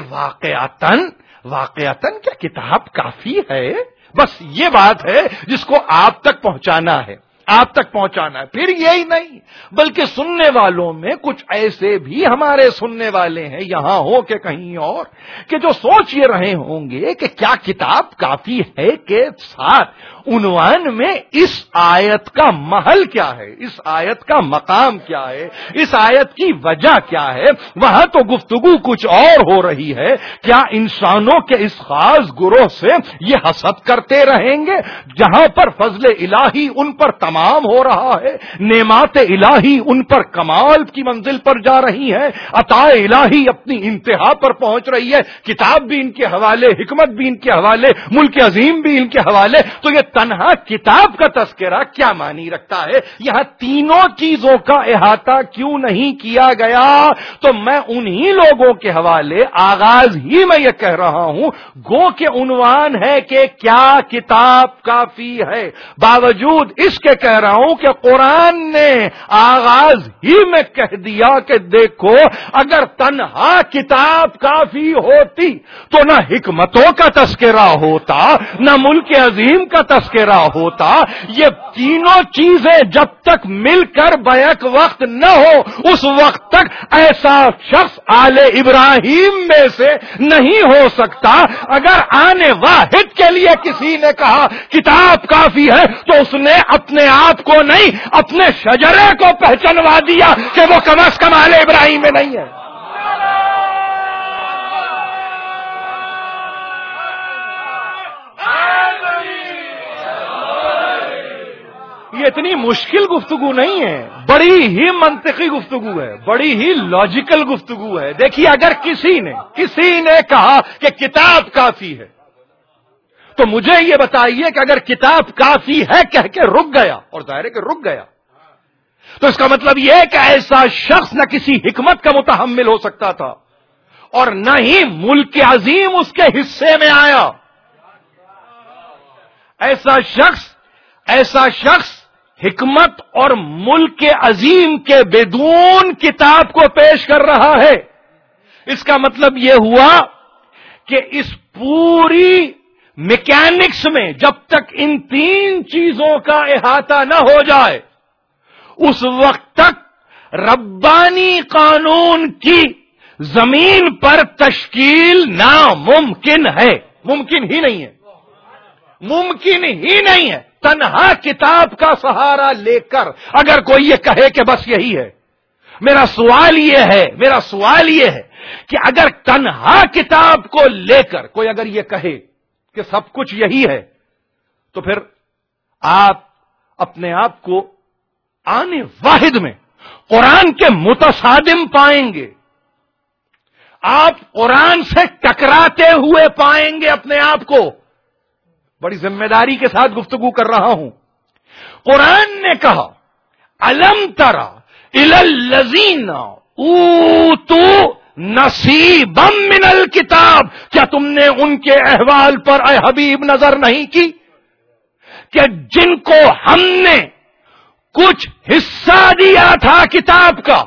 واقعتاً کیا کتاب کافی ہے. بس یہ بات ہے جس کو آپ تک پہنچانا ہے. پھر یہی نہیں بلکہ سننے والوں میں کچھ ایسے بھی ہمارے سننے والے ہیں یہاں ہو کہ کہیں اور، کہ جو سوچ یہ رہے ہوں گے کہ کیا کتاب کافی ہے کے ساتھ عنوان میں اس آیت کا محل کیا ہے، اس آیت کا مقام کیا ہے، اس آیت کی وجہ کیا ہے. وہاں تو گفتگو کچھ اور ہو رہی ہے. کیا انسانوں کے اس خاص گروہ سے یہ حسد کرتے رہیں گے جہاں پر فضل الہی ان پر تمام ہو رہا ہے، نعمات الہی ان پر کمال کی منزل پر جا رہی ہے، عطا الہی اپنی انتہا پر پہنچ رہی ہے، کتاب بھی ان کے حوالے، حکمت بھی ان کے حوالے، ملک عظیم بھی ان کے حوالے. تو یہ تنہا کتاب کا تذکرہ کیا معنی رکھتا ہے؟ یہاں تینوں چیزوں کا احاطہ کیوں نہیں کیا گیا؟ تو میں انہی لوگوں کے حوالے آغاز ہی میں یہ کہہ رہا ہوں، گو کہ عنوان ہے کہ کیا کتاب کافی ہے، باوجود اس کے کہہ رہا ہوں کہ قرآن نے آغاز ہی میں کہہ دیا کہ دیکھو اگر تنہا کتاب کافی ہوتی تو نہ حکمتوں کا تذکرہ ہوتا، نہ ملک عظیم کا تذکرہ ہوتا. یہ تینوں چیزیں جب تک مل کر بیک وقت نہ ہو اس وقت تک ایسا شخص آل ابراہیم میں سے نہیں ہو سکتا. اگر آنے واحد کے لیے کسی نے کہا کتاب کافی ہے تو اس نے اپنے آپ کو نہیں اپنے شجرے کو پہچانوا دیا کہ وہ کم از کم آل ابراہیم میں نہیں ہے. یہ اتنی مشکل گفتگو نہیں ہے، بڑی ہی منطقی گفتگو ہے، بڑی ہی لاجیکل گفتگو ہے. دیکھیے اگر کسی نے کہا کہ کتاب کافی ہے تو مجھے یہ بتائیے کہ اگر کتاب کافی ہے کہہ کے رک گیا، اور ظاہر ہے کہ رک گیا، تو اس کا مطلب یہ ہے کہ ایسا شخص نہ کسی حکمت کا متحمل ہو سکتا تھا اور نہ ہی ملک عظیم اس کے حصے میں آیا. ایسا شخص حکمت اور ملک عظیم کے بدون کتاب کو پیش کر رہا ہے. اس کا مطلب یہ ہوا کہ اس پوری میکینکس میں جب تک ان تین چیزوں کا احاطہ نہ ہو جائے اس وقت تک ربانی قانون کی زمین پر تشکیل ناممکن ہے، ممکن ہی نہیں ہے، ممکن ہی نہیں ہے۔ تنہا کتاب کا سہارا لے کر اگر کوئی یہ کہے کہ بس یہی ہے، میرا سوال یہ ہے کہ اگر تنہا کتاب کو لے کر کوئی اگر یہ کہے کہ سب کچھ یہی ہے، تو پھر آپ اپنے آپ کو آنے واحد میں قرآن کے متصادم پائیں گے، آپ قرآن سے ٹکراتے ہوئے پائیں گے اپنے آپ کو۔ بڑی ذمہ داری کے ساتھ گفتگو کر رہا ہوں۔ قرآن نے کہا الم تری الی الذین اوتوا نصیبا من الکتاب، کیا تم نے ان کے احوال پر اے حبیب نظر نہیں کی کہ جن کو ہم نے کچھ حصہ دیا تھا کتاب کا؟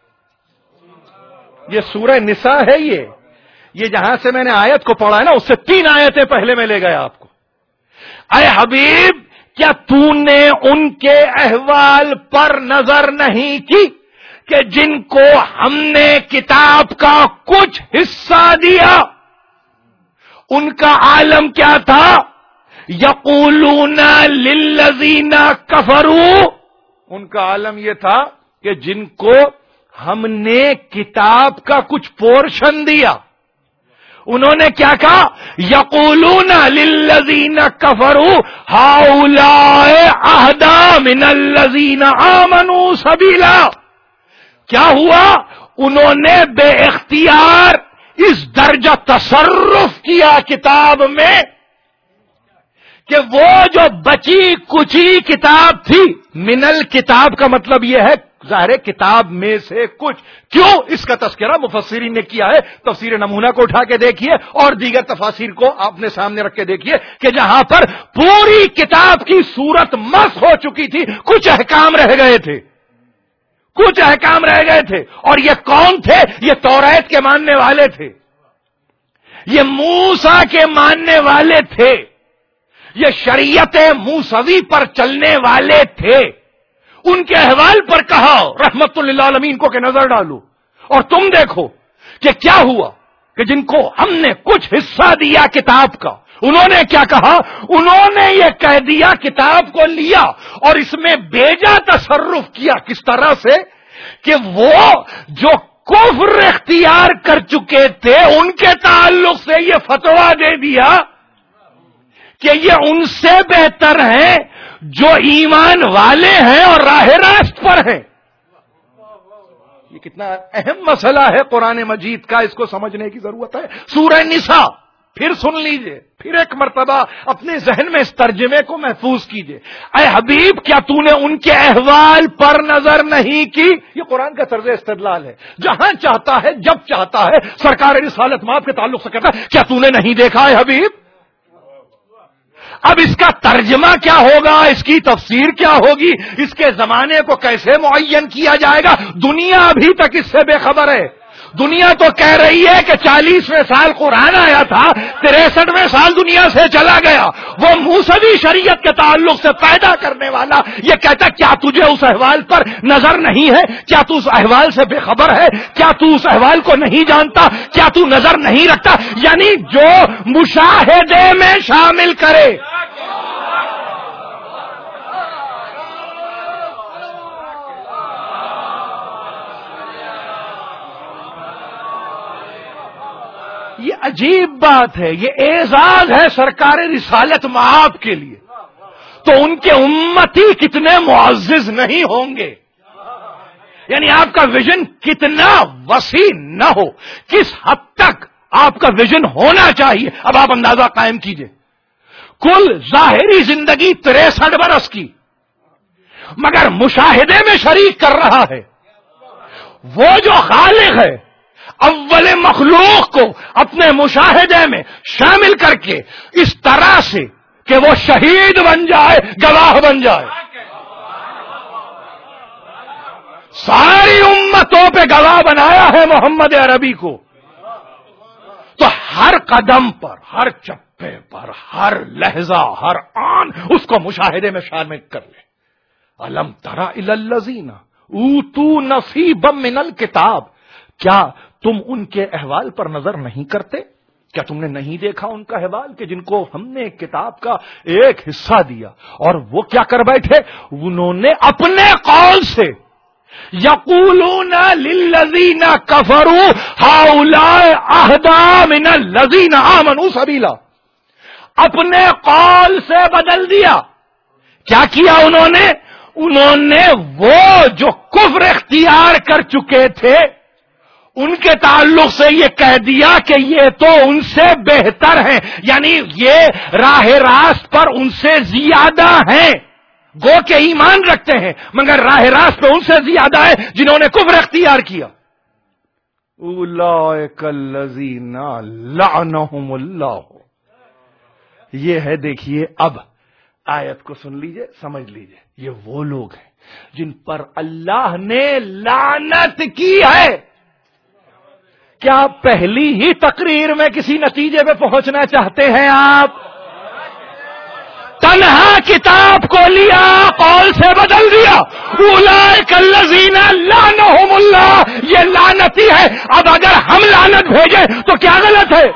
یہ سورہ نساء ہے، یہ جہاں سے میں نے آیت کو پڑھا ہے نا، اس سے 3 آیتیں پہلے میں لے گیا آپ کو۔ اے حبیب کیا تو نے ان کے احوال پر نظر نہیں کی کہ جن کو ہم نے کتاب کا کچھ حصہ دیا، ان کا عالم کیا تھا؟ یقولون للذین کفروا، ان کا عالم یہ تھا کہ جن کو ہم نے کتاب کا کچھ پورشن دیا، انہوں نے کیا کہا؟ یقولون للذین کفروا ہؤلاء اہدی من الذین آمنوا سبیلا۔ کیا ہوا؟ انہوں نے بے اختیار اس درجہ تصرف کیا کتاب میں کہ وہ جو بچی کچی کتاب تھی، منل کتاب کا مطلب یہ ہے ظاہر کتاب میں سے کچھ، کیوں اس کا تذکرہ مفسرین نے کیا ہے، تفسیر نمونہ کو اٹھا کے دیکھیے اور دیگر تفاسیر کو اپنے سامنے رکھ کے دیکھیے کہ جہاں پر پوری کتاب کی صورت مس ہو چکی تھی، کچھ احکام رہ گئے تھے، کچھ احکام رہ گئے تھے۔ اور یہ کون تھے؟ یہ توریت کے ماننے والے تھے، یہ موسیٰ کے ماننے والے تھے، یہ شریعت موسوی پر چلنے والے تھے۔ ان کے احوال پر کہا رحمت للعالمین کو کہ نظر ڈالو اور تم دیکھو کہ کیا ہوا کہ جن کو ہم نے کچھ حصہ دیا کتاب کا، انہوں نے کیا کہا؟ انہوں نے یہ کہہ دیا کتاب کو لیا اور اس میں بیجا تصرف کیا۔ کس طرح سے؟ کہ وہ جو کفر اختیار کر چکے تھے ان کے تعلق سے یہ فتویٰ دے دیا کہ یہ ان سے بہتر ہیں جو ایمان والے ہیں اور راہ راست پر ہیں۔ یہ کتنا اہم مسئلہ ہے قرآن مجید کا، اس کو سمجھنے کی ضرورت ہے۔ سورہ نساء پھر سن لیجئے، پھر ایک مرتبہ اپنے ذہن میں اس ترجمے کو محفوظ کیجئے۔ اے حبیب کیا تو نے ان کے احوال پر نظر نہیں کی؟ یہ قرآن کا طرز استدلال ہے، جہاں چاہتا ہے جب چاہتا ہے سرکار رسالت مآب کے تعلق سے کہتا ہے کیا تو نے نہیں دیکھا ہے حبیب؟ اب اس کا ترجمہ کیا ہوگا، اس کی تفسیر کیا ہوگی، اس کے زمانے کو کیسے معین کیا جائے گا؟ دنیا ابھی تک اس سے بے خبر ہے۔ دنیا تو کہہ رہی ہے کہ 40ویں سال قرآن آیا تھا، 63ویں سال دنیا سے چلا گیا۔ وہ موسوی شریعت کے تعلق سے پیدا کرنے والا یہ کہتا کیا تجھے اس احوال پر نظر نہیں ہے؟ کیا تو اس احوال سے بے خبر ہے؟ کیا تو اس احوال کو نہیں جانتا؟ کیا تو نظر نہیں رکھتا؟ یعنی جو مشاہدے میں شامل کرے، یہ عجیب بات ہے، یہ اعزاز ہے سرکار رسالت مآب کے لیے، تو ان کے امتی کتنے معزز نہیں ہوں گے؟ یعنی آپ کا ویژن کتنا وسیع نہ ہو، کس حد تک آپ کا ویژن ہونا چاہیے۔ اب آپ اندازہ قائم کیجئے، کل ظاہری زندگی 63 برس کی، مگر مشاہدے میں شریک کر رہا ہے۔ وہ جو خالق ہے اول مخلوق کو اپنے مشاہدے میں شامل کر کے اس طرح سے کہ وہ شہید بن جائے، گواہ بن جائے، ساری امتوں پہ گواہ بنایا ہے محمد عربی کو، تو ہر قدم پر، ہر چپے پر، ہر لہجہ، ہر آن اس کو مشاہدے میں شامل کر لے۔ الم تری الی الذین اوتو نصیبا من الکتاب، کیا تم ان کے احوال پر نظر نہیں کرتے؟ کیا تم نے نہیں دیکھا ان کا احوال کہ جن کو ہم نے کتاب کا ایک حصہ دیا اور وہ کیا کر بیٹھے؟ انہوں نے اپنے قول سے یقولون للذین کفروا ہؤلاء اہدی من الذین آمنوا سبیلا، اپنے قول سے بدل دیا۔ کیا کیا انہوں نے وہ جو کفر اختیار کر چکے تھے ان کے تعلق سے یہ کہہ دیا کہ یہ تو ان سے بہتر ہیں، یعنی یہ راہ راست پر ان سے زیادہ ہیں، گو کہ ایمان رکھتے ہیں مگر راہ راست پہ ان سے زیادہ ہے جنہوں نے کفر اختیار کیا۔ اولئک الذین لعنہم اللہ، یہ ہے، دیکھیے اب آیت کو سن لیجئے، سمجھ لیجئے، یہ وہ لوگ ہیں جن پر اللہ نے لعنت کی ہے۔ کیا پہلی ہی تقریر میں کسی نتیجے پہ پہنچنا چاہتے ہیں آپ؟ تنہا کتاب کو لیا، قول سے بدل دیا، اولئک الذین لعنہم اللہ، یہ لعنتی ہے۔ اب اگر ہم لعنت بھیجیں تو کیا غلط ہے؟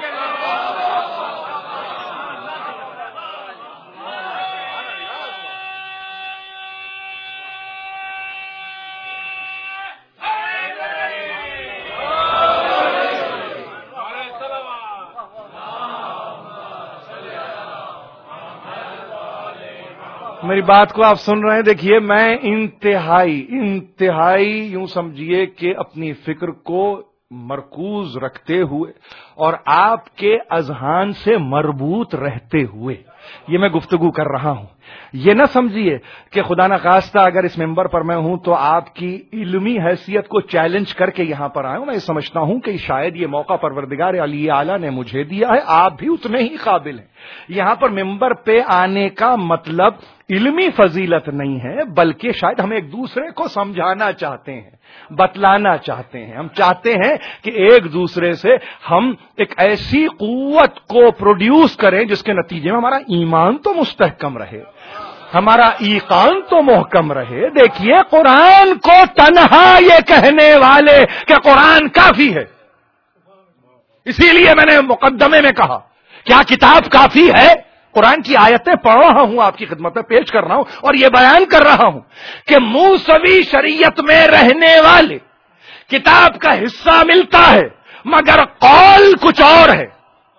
میری بات کو آپ سن رہے ہیں؟ دیکھیے میں انتہائی یوں سمجھیے کہ اپنی فکر کو مرکوز رکھتے ہوئے اور آپ کے اذہان سے مربوط رہتے ہوئے یہ میں گفتگو کر رہا ہوں۔ یہ نہ سمجھیے کہ خدا نخواستہ اگر اس ممبر پر میں ہوں تو آپ کی علمی حیثیت کو چیلنج کر کے یہاں پر آیا ہوں۔ میں یہ سمجھتا ہوں کہ شاید یہ موقع پروردگار علی اعلیٰ نے مجھے دیا ہے، آپ بھی اتنے ہی قابل ہیں۔ یہاں پر ممبر پہ آنے کا مطلب علمی فضیلت نہیں ہے، بلکہ شاید ہم ایک دوسرے کو سمجھانا چاہتے ہیں، بتلانا چاہتے ہیں۔ ہم چاہتے ہیں کہ ایک دوسرے سے ہم ایک ایسی قوت کو پروڈیوس کریں جس کے نتیجے میں ہمارا ایمان تو مستحکم رہے، ہمارا ایقان تو محکم رہے۔ دیکھیے قرآن کو تنہا یہ کہنے والے کہ قرآن کافی ہے، اسی لیے میں نے مقدمے میں کہا کیا کتاب کافی ہے؟ قرآن کی آیتیں پڑھ رہا ہوں، آپ کی خدمت میں پیش کر رہا ہوں اور یہ بیان کر رہا ہوں کہ موسوی شریعت میں رہنے والے کتاب کا حصہ ملتا ہے مگر قول کچھ اور ہے،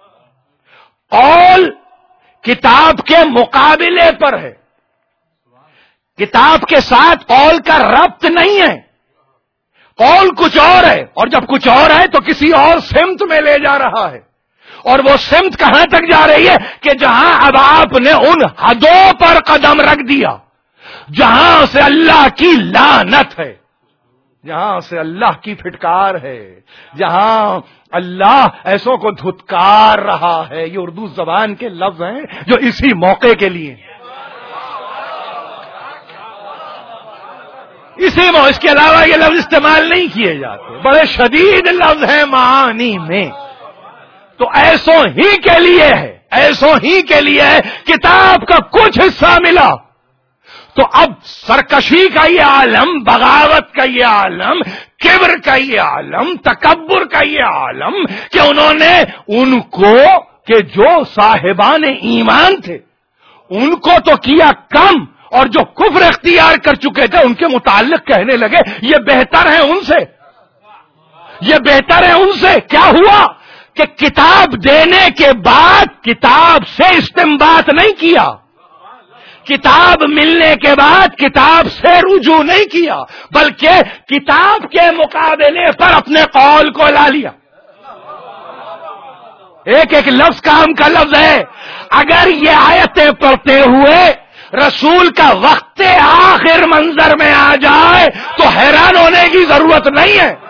قول کتاب کے مقابلے پر ہے، کتاب کے ساتھ قول کا ربط نہیں ہے، قول کچھ اور ہے، اور جب کچھ اور ہے تو کسی اور سمت میں لے جا رہا ہے، اور وہ سمت کہاں تک جا رہی ہے کہ جہاں اب آپ نے ان حدوں پر قدم رکھ دیا جہاں سے اللہ کی لعنت ہے، جہاں سے اللہ کی پھٹکار ہے، جہاں اللہ ایسوں کو دھتکار رہا ہے۔ یہ اردو زبان کے لفظ ہیں جو اسی موقع کے لیے ہیں، اس کے علاوہ یہ لفظ استعمال نہیں کیے جاتے، بڑے شدید لفظ ہیں معانی میں۔ تو ایسوں ہی کے لیے ہے، ایسوں ہی کے لیے ہے، کتاب کا کچھ حصہ ملا تو اب سرکشی کا یہ عالم، بغاوت کا یہ عالم، کبر کا یہ عالم، تکبر کا یہ عالم کہ انہوں نے ان کو کہ جو صاحبان ایمان تھے ان کو تو کیا کم، اور جو کفر اختیار کر چکے تھے ان کے متعلق کہنے لگے یہ بہتر ہے ان سے، یہ بہتر ہے ان سے۔ کیا ہوا کہ کتاب دینے کے بعد کتاب سے استنباط نہیں کیا، کتاب ملنے کے بعد کتاب سے رجوع نہیں کیا، بلکہ کتاب کے مقابلے پر اپنے قول کو لا لیا۔ ایک ایک لفظ کام کا لفظ ہے۔ اگر یہ آیتیں پڑھتے ہوئے رسول کا وقت آخر منظر میں آ جائے تو حیران ہونے کی ضرورت نہیں ہے۔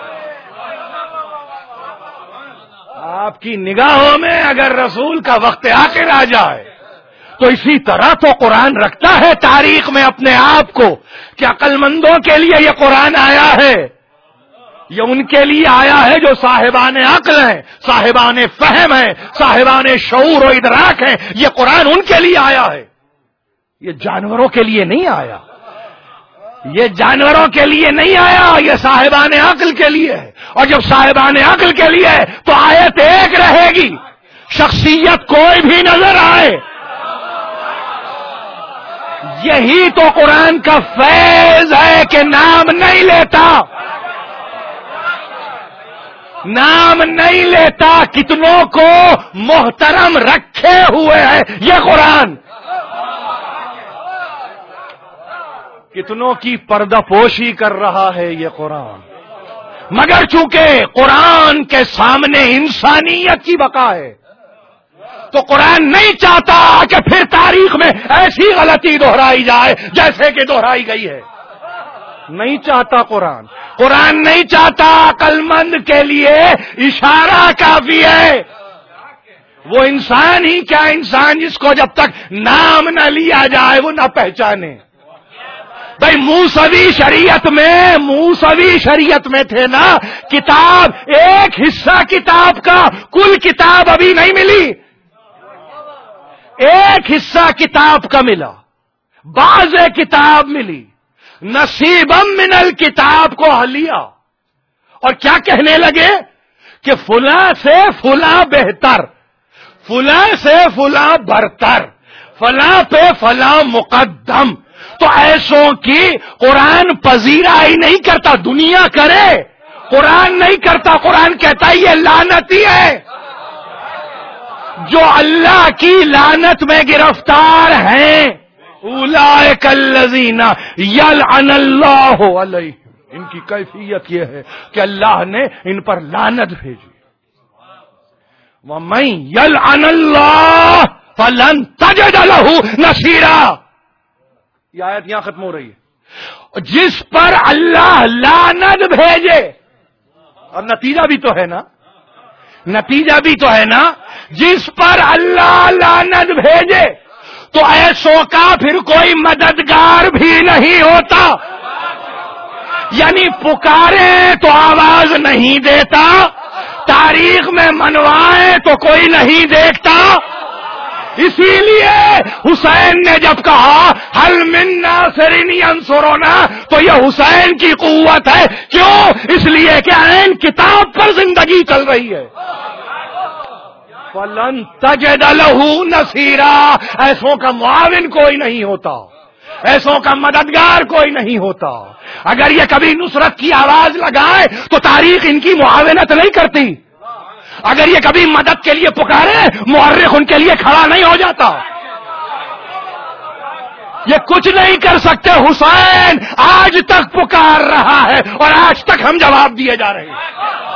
آپ کی نگاہوں میں اگر رسول کا وقت آخر آ جائے تو اسی طرح تو قرآن رکھتا ہے تاریخ میں اپنے آپ کو کہ عقل مندوں کے لیے یہ قرآن آیا ہے، یہ ان کے لیے آیا ہے جو صاحبان عقل ہیں، صاحبان فہم ہیں، صاحبان شعور و ادراک ہیں۔ یہ قرآن ان کے لیے آیا ہے، یہ جانوروں کے لیے نہیں آیا۔ یہ جانوروں کے لیے نہیں آیا، یہ صاحبان عقل کے لیے ہے، اور جب صاحبان عقل کے لیے ہے تو آیت ایک رہے گی، شخصیت کوئی بھی نظر آئے۔ یہی تو قرآن کا فیض ہے کہ نام نہیں لیتا، نام نہیں لیتا، کتنوں کو محترم رکھے ہوئے ہے یہ قرآن، کتنوں کی پردہ پوشی کر رہا ہے یہ قرآن، مگر چونکہ قرآن کے سامنے انسانیت کی بقا ہے تو قرآن نہیں چاہتا کہ پھر تاریخ میں ایسی غلطی دہرائی جائے جیسے کہ دہرائی گئی ہے، نہیں چاہتا قرآن، قرآن نہیں چاہتا، عقل مند کے لیے اشارہ کافی ہے، وہ انسان ہی کیا انسان جس کو جب تک نام نہ لیا جائے وہ نہ پہچانے۔ بھائی موسوی شریعت میں تھے نا، کتاب ایک حصہ کتاب کا، کل کتاب ابھی نہیں ملی، ایک حصہ کتاب کا ملا، بعض کتاب ملی، نصیبم من الکتاب کو لیا، اور کیا کہنے لگے کہ فلاں سے فلاں بہتر، فلاں سے فلاں برتر، فلاں پہ فلاں مقدم۔ تو ایسوں کی قرآن پذیرائی نہیں کرتا، دنیا کرے، قرآن نہیں کرتا، قرآن کہتا ہے یہ لعنتی ہے، جو اللہ کی لعنت میں گرفتار ہیں، اولئک الذین یلعن اللہ علیہم، ان کی کیفیت یہ ہے کہ اللہ نے ان پر لعنت بھیجی، وَمَن یلعن اللہ فلن تجد لہ نصیرا، یہ آیت یہاں ختم ہو رہی ہے، جس پر اللہ لعنت بھیجے، اور نتیجہ بھی تو ہے نا، نتیجہ بھی تو ہے نا، جس پر اللہ لعنت بھیجے تو ایسوں کا پھر کوئی مددگار بھی نہیں ہوتا، یعنی پکارے تو آواز نہیں دیتا، تاریخ میں منوائے تو کوئی نہیں دیکھتا۔ اسی لیے حسین نے جب کہا حل من ناصر ینصرنا تو یہ حسین کی قوت ہے، کیوں؟ اس لیے کہ عین کتاب پر زندگی چل رہی ہے۔ فلن تجد لہ نصیرا، ایسوں کا معاون کوئی نہیں ہوتا، ایسوں کا مددگار کوئی نہیں ہوتا۔ اگر یہ کبھی نصرت کی آواز لگائے تو تاریخ ان کی معاونت نہیں کرتی، اگر یہ کبھی مدد کے لیے پکارے مورخ ان کے لیے کھڑا نہیں ہو جاتا، یہ کچھ نہیں کر سکتے۔ حسین آج تک پکار رہا ہے اور آج تک ہم جواب دیے جا رہے ہیں۔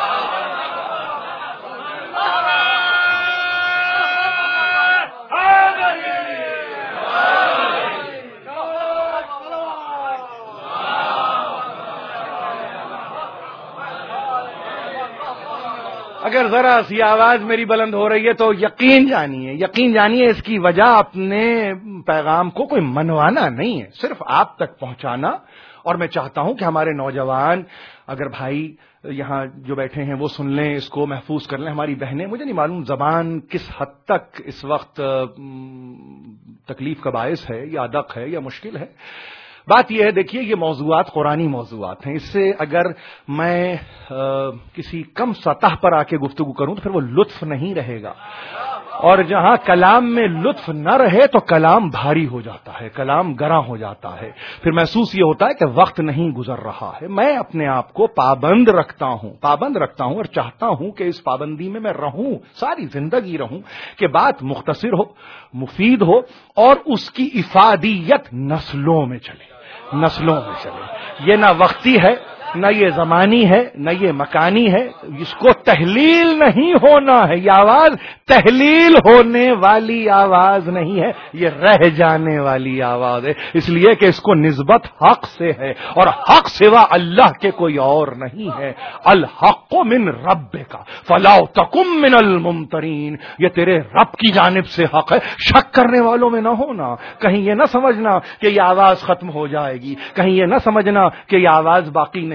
اگر ذرا سی آواز میری بلند ہو رہی ہے تو یقین جانیے اس کی وجہ اپنے پیغام کو کوئی منوانا نہیں ہے، صرف آپ تک پہنچانا۔ اور میں چاہتا ہوں کہ ہمارے نوجوان اگر بھائی یہاں جو بیٹھے ہیں وہ سن لیں، اس کو محفوظ کر لیں، ہماری بہنیں، مجھے نہیں معلوم زبان کس حد تک اس وقت تکلیف کا باعث ہے یا ادق ہے یا مشکل ہے۔ بات یہ ہے، دیکھیے یہ موضوعات قرآنی موضوعات ہیں، اس سے اگر میں کسی کم سطح پر آ کے گفتگو کروں تو پھر وہ لطف نہیں رہے گا، اور جہاں کلام میں لطف نہ رہے تو کلام بھاری ہو جاتا ہے، کلام گراں ہو جاتا ہے، پھر محسوس یہ ہوتا ہے کہ وقت نہیں گزر رہا ہے۔ میں اپنے آپ کو پابند رکھتا ہوں اور چاہتا ہوں کہ اس پابندی میں رہوں، ساری زندگی رہوں، کہ بات مختصر ہو، مفید ہو، اور اس کی افادیت نسلوں میں چلے۔ یہ نہ وقتی ہے، نہ یہ زمانی ہے، نہ یہ مکانی ہے، اس کو تحلیل نہیں ہونا ہے، یہ آواز تحلیل ہونے والی آواز نہیں ہے، یہ رہ جانے والی آواز ہے، اس لیے کہ اس کو نسبت حق سے ہے، اور حق سوا اللہ کے کوئی اور نہیں ہے۔ الحق من ربک فلا تکن من الممترین، یہ تیرے رب کی جانب سے حق ہے، شک کرنے والوں میں نہ ہونا، کہیں یہ نہ سمجھنا کہ یہ آواز ختم ہو جائے گی، کہیں یہ نہ سمجھنا کہ یہ آواز باقی نہیں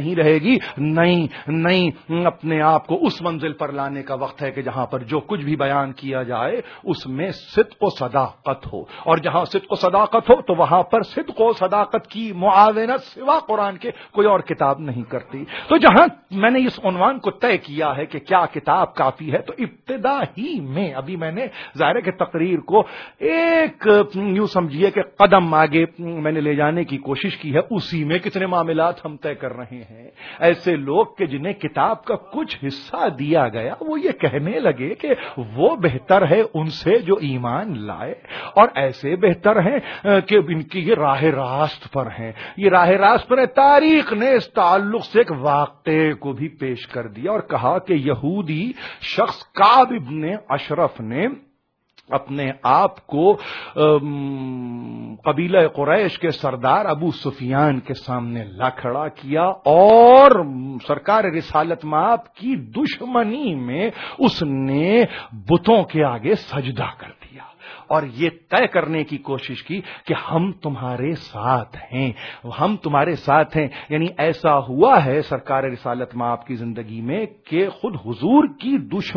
نہیں رہے گی. نہیں, اپنے آپ کو اس منزل پر لانے کا وقت ہے کہ جہاں پر جو کچھ بھی بیان کیا جائے اس میں صدق و صداقت ہو, اور جہاں صدق و صداقت ہو تو وہاں پر صدق و صداقت کی معاونت سوا قرآن کے کوئی اور کتاب نہیں کرتی. تو جہاں میں نے اس عنوان کو طے کیا ہے کہ کیا کتاب کافی ہے, تو ابتدا ہی میں ابھی میں نے ظاہر کہ تقریر کو ایک یوں سمجھیے کہ قدم آگے میں نے لے جانے کی کوشش کی ہے. اسی میں کتنے معاملات ہم طے کر رہے ہیں. ایسے لوگ کہ جنہیں کتاب کا کچھ حصہ دیا گیا وہ یہ کہنے لگے کہ وہ بہتر ہے ان سے جو ایمان لائے, اور ایسے بہتر ہیں کہ ان کی یہ راہ راست پر ہیں. یہ راہ راست پر ہے. تاریخ نے اس تعلق سے ایک واقعے کو بھی پیش کر دیا اور کہا کہ یہودی شخص کعب ابن اشرف نے اپنے آپ کو قبیلہ قریش کے سردار ابو سفیان کے سامنے لا کھڑا کیا, اور سرکار رسالت مآب کی دشمنی میں اس نے بتوں کے آگے سجدہ کر دیا, اور یہ طے کرنے کی کوشش کی کہ ہم تمہارے ساتھ ہیں, ہم تمہارے ساتھ ہیں. یعنی ایسا ہوا ہے سرکار رسالت مآب کی زندگی میں کہ خود حضور کی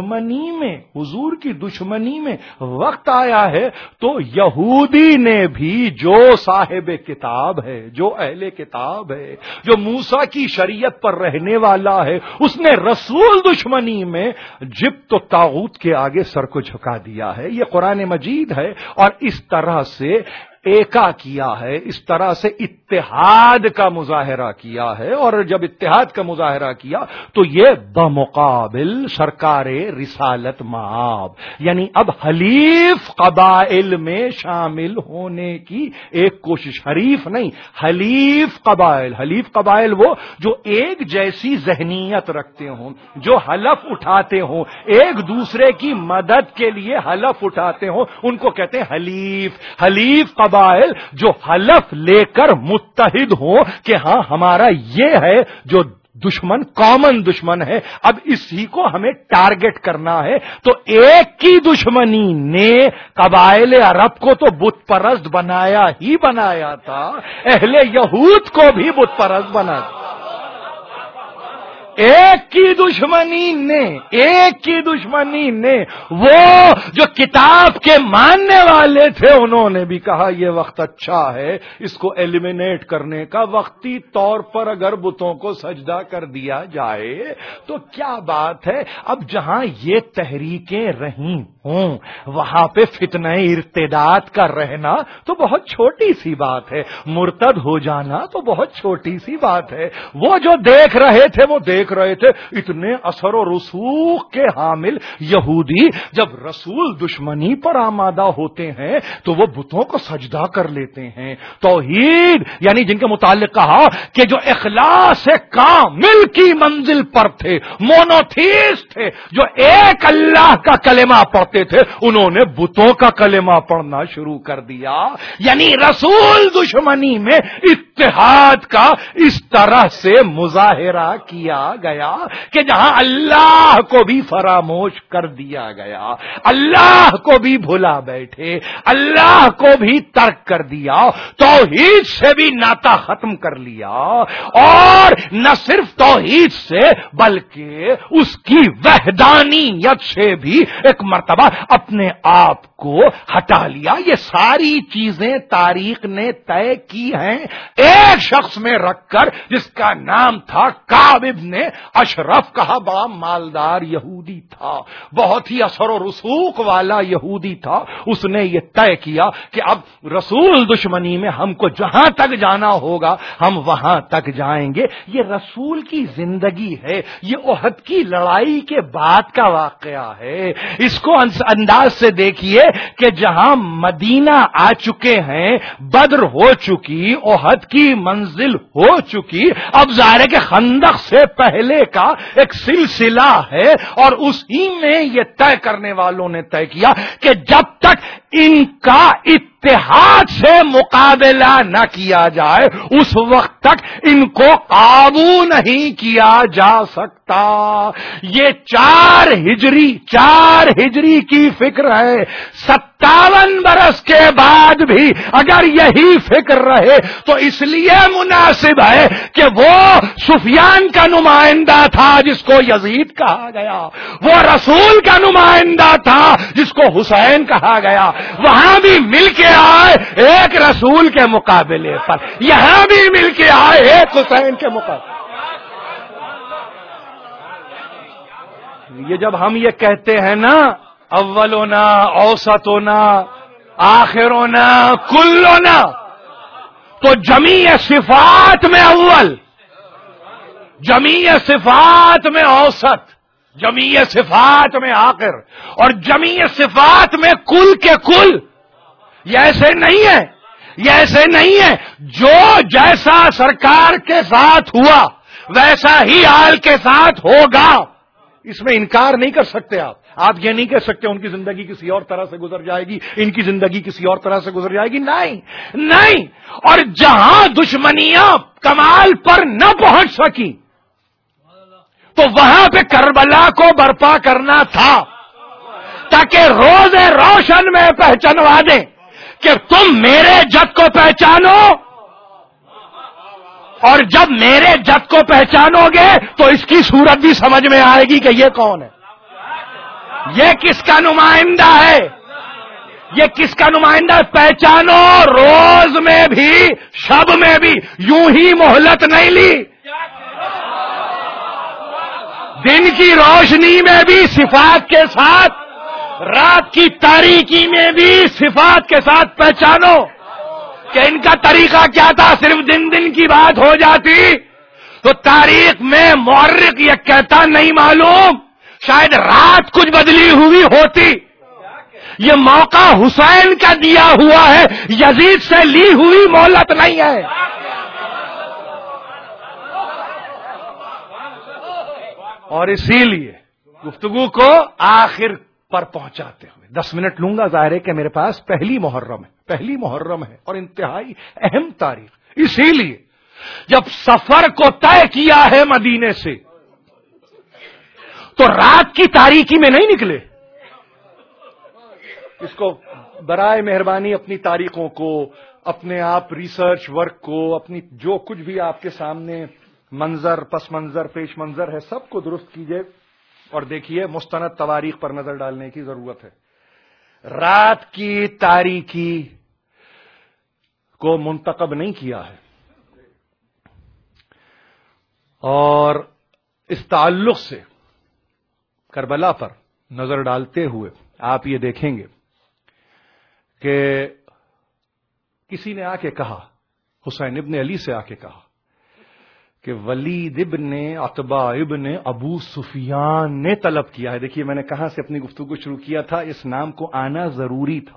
دشمنی میں وقت آیا ہے تو یہودی نے بھی, جو صاحب کتاب ہے, جو اہل کتاب ہے, جو موسیٰ کی شریعت پر رہنے والا ہے, اس نے رسول دشمنی میں جبت و طاغوت کے آگے سر کو جھکا دیا ہے. یہ قرآن مجید ہے, اور اس طرح سے ایکا کیا ہے, اس طرح سے اتحاد کا مظاہرہ کیا ہے. اور جب اتحاد کا مظاہرہ کیا تو یہ بمقابل سرکار رسالت مآب, یعنی اب حلیف قبائل میں شامل ہونے کی ایک کوشش. حریف نہیں, حلیف قبائل وہ جو ایک جیسی ذہنیت رکھتے ہوں, جو حلف اٹھاتے ہوں, ایک دوسرے کی مدد کے لیے حلف اٹھاتے ہوں, ان کو کہتے ہیں حلیف قبائل جو حلف لے کر متحد ہوں کہ ہاں ہمارا یہ ہے جو دشمن, کامن دشمن ہے, اب اسی کو ہمیں ٹارگٹ کرنا ہے. تو ایک کی دشمنی نے قبائل عرب کو تو بت پرست بنایا تھا, اہل یہود کو بھی بت پرست بنا دیا. ایک کی دشمنی نے وہ جو کتاب کے ماننے والے تھے انہوں نے بھی کہا یہ وقت اچھا ہے اس کو ایلیمینیٹ کرنے کا, وقتی طور پر اگر بتوں کو سجدہ کر دیا جائے تو کیا بات ہے. اب جہاں یہ تحریکیں رہی ہوں وہاں پہ فتنہ ارتداد کا رہنا تو بہت چھوٹی سی بات ہے, مرتد ہو جانا تو بہت چھوٹی سی بات ہے. وہ جو دیکھ رہے تھے اتنے اثر و رسوخ کے حامل یہودی جب رسول دشمنی پر آمادہ ہوتے ہیں تو وہ بتوں کو سجدہ کر لیتے ہیں. توحید یعنی جن کے متعلق کہا کہ جو اخلاص کامل کی منزل پر تھے, مونوتھیسٹ تھے, جو ایک اللہ کا کلمہ پڑھتے تھے, انہوں نے بتوں کا کلمہ پڑھنا شروع کر دیا. یعنی رسول دشمنی میں اتحاد کا اس طرح سے مظاہرہ کیا گیا کہ جہاں اللہ کو بھی فراموش کر دیا گیا, اللہ کو بھی بھلا بیٹھے, اللہ کو بھی ترک کر دیا, توحید سے بھی ناطا ختم کر لیا, اور نہ صرف توحید سے بلکہ اس کی وحدانیت سے بھی ایک مرتبہ اپنے آپ کو ہٹا لیا. یہ ساری چیزیں تاریخ نے طے کی ہیں ایک شخص میں رکھ کر جس کا نام تھا کعب ابن اشرف. کہا بڑا مالدار یہودی تھا, بہت ہی اثر و رسوخ والا یہودی تھا. اس نے یہ طے کیا کہ اب رسول دشمنی میں ہم کو جہاں تک جانا ہوگا ہم وہاں تک جائیں گے. یہ رسول کی زندگی ہے, یہ احد کی لڑائی کے بعد کا واقعہ ہے. اس کو انداز سے دیکھیے کہ جہاں مدینہ آ چکے ہیں, بدر ہو چکی, احد کی منزل ہو چکی, اب ظاہر ہے کہ خندق سے پہلے کا ایک سلسلہ ہے, اور اسی میں یہ طے کرنے والوں نے طے کیا کہ جب تک ان کا اتحاد سے مقابلہ نہ کیا جائے اس وقت تک ان کو قابو نہیں کیا جا سکتا. سکتا. یہ 4 ہجری کی فکر ہے. 57 برس کے بعد بھی اگر یہی فکر رہے تو اس لیے مناسب ہے کہ وہ سفیان کا نمائندہ تھا جس کو یزید کہا گیا, وہ رسول کا نمائندہ تھا جس کو حسین کہا گیا. وہاں بھی مل کے آئے ایک رسول کے مقابلے پر, یہاں بھی مل کے آئے ایک حسین کے مقابلے. یہ جب ہم یہ کہتے ہیں نا اولنا اوسطنا آخرنا کلنا, تو جمیع صفات میں اول, جمیع صفات میں اوسط, جمیع صفات میں آخر اور جمیع صفات میں کل کے کل. یہ ایسے نہیں ہے, یہ ایسے نہیں ہے. جو جیسا سرکار کے ساتھ ہوا ویسا ہی آل کے ساتھ ہوگا, اس میں انکار نہیں کر سکتے آپ. آپ یہ نہیں کہہ سکتے ان کی زندگی کسی اور طرح سے گزر جائے گی, ان کی زندگی کسی اور طرح سے گزر جائے گی. نہیں نہیں. اور جہاں دشمنیاں کمال پر نہ پہنچ سکی تو وہاں پہ کربلا کو برپا کرنا تھا تاکہ روز روشن میں پہچانوا دیں کہ تم میرے جد کو پہچانو, اور جب میرے جد کو پہچانو گے تو اس کی صورت بھی سمجھ میں آئے گی کہ یہ کون ہے, یہ کس کا نمائندہ ہے, یہ کس کا نمائندہ ہے. پہچانو. روز میں بھی شب میں بھی یوں ہی مہلت نہیں لی, دن کی روشنی میں بھی صفات کے ساتھ, رات کی تاریکی میں بھی صفات کے ساتھ پہچانو کہ ان کا طریقہ کیا تھا. صرف دن کی بات ہو جاتی تو تاریخ میں مورخ یہ کہتا نہیں معلوم, شاید رات کچھ بدلی ہوئی ہوتی. یہ موقع حسین کا دیا ہوا ہے, یزید سے لی ہوئی مہلت نہیں ہے. اور اسی لیے گفتگو کو آخر پر پہنچاتے ہوئے 10 منٹ لوں گا. ظاہر ہے کہ میرے پاس پہلی محرم ہے اور انتہائی اہم تاریخ. اسی لیے جب سفر کو طے کیا ہے مدینے سے تو رات کی تاریکی میں نہیں نکلے. اس کو برائے مہربانی اپنی تاریخوں کو, اپنے آپ ریسرچ ورک کو, اپنی جو کچھ بھی آپ کے سامنے منظر, پس منظر, پیش منظر ہے, سب کو درست کیجئے اور دیکھیے. مستند تواریخ پر نظر ڈالنے کی ضرورت ہے. رات کی تاریکی کو منتخب نہیں کیا ہے, اور اس تعلق سے کربلا پر نظر ڈالتے ہوئے آپ یہ دیکھیں گے کہ کسی نے آ کے کہا, حسین ابن علی سے آ کے کہا کہ ولید ابن عتبہ ابن ابو سفیان نے طلب کیا ہے. دیکھیے میں نے کہاں سے اپنی گفتگو شروع کیا تھا. اس نام کو آنا ضروری تھا.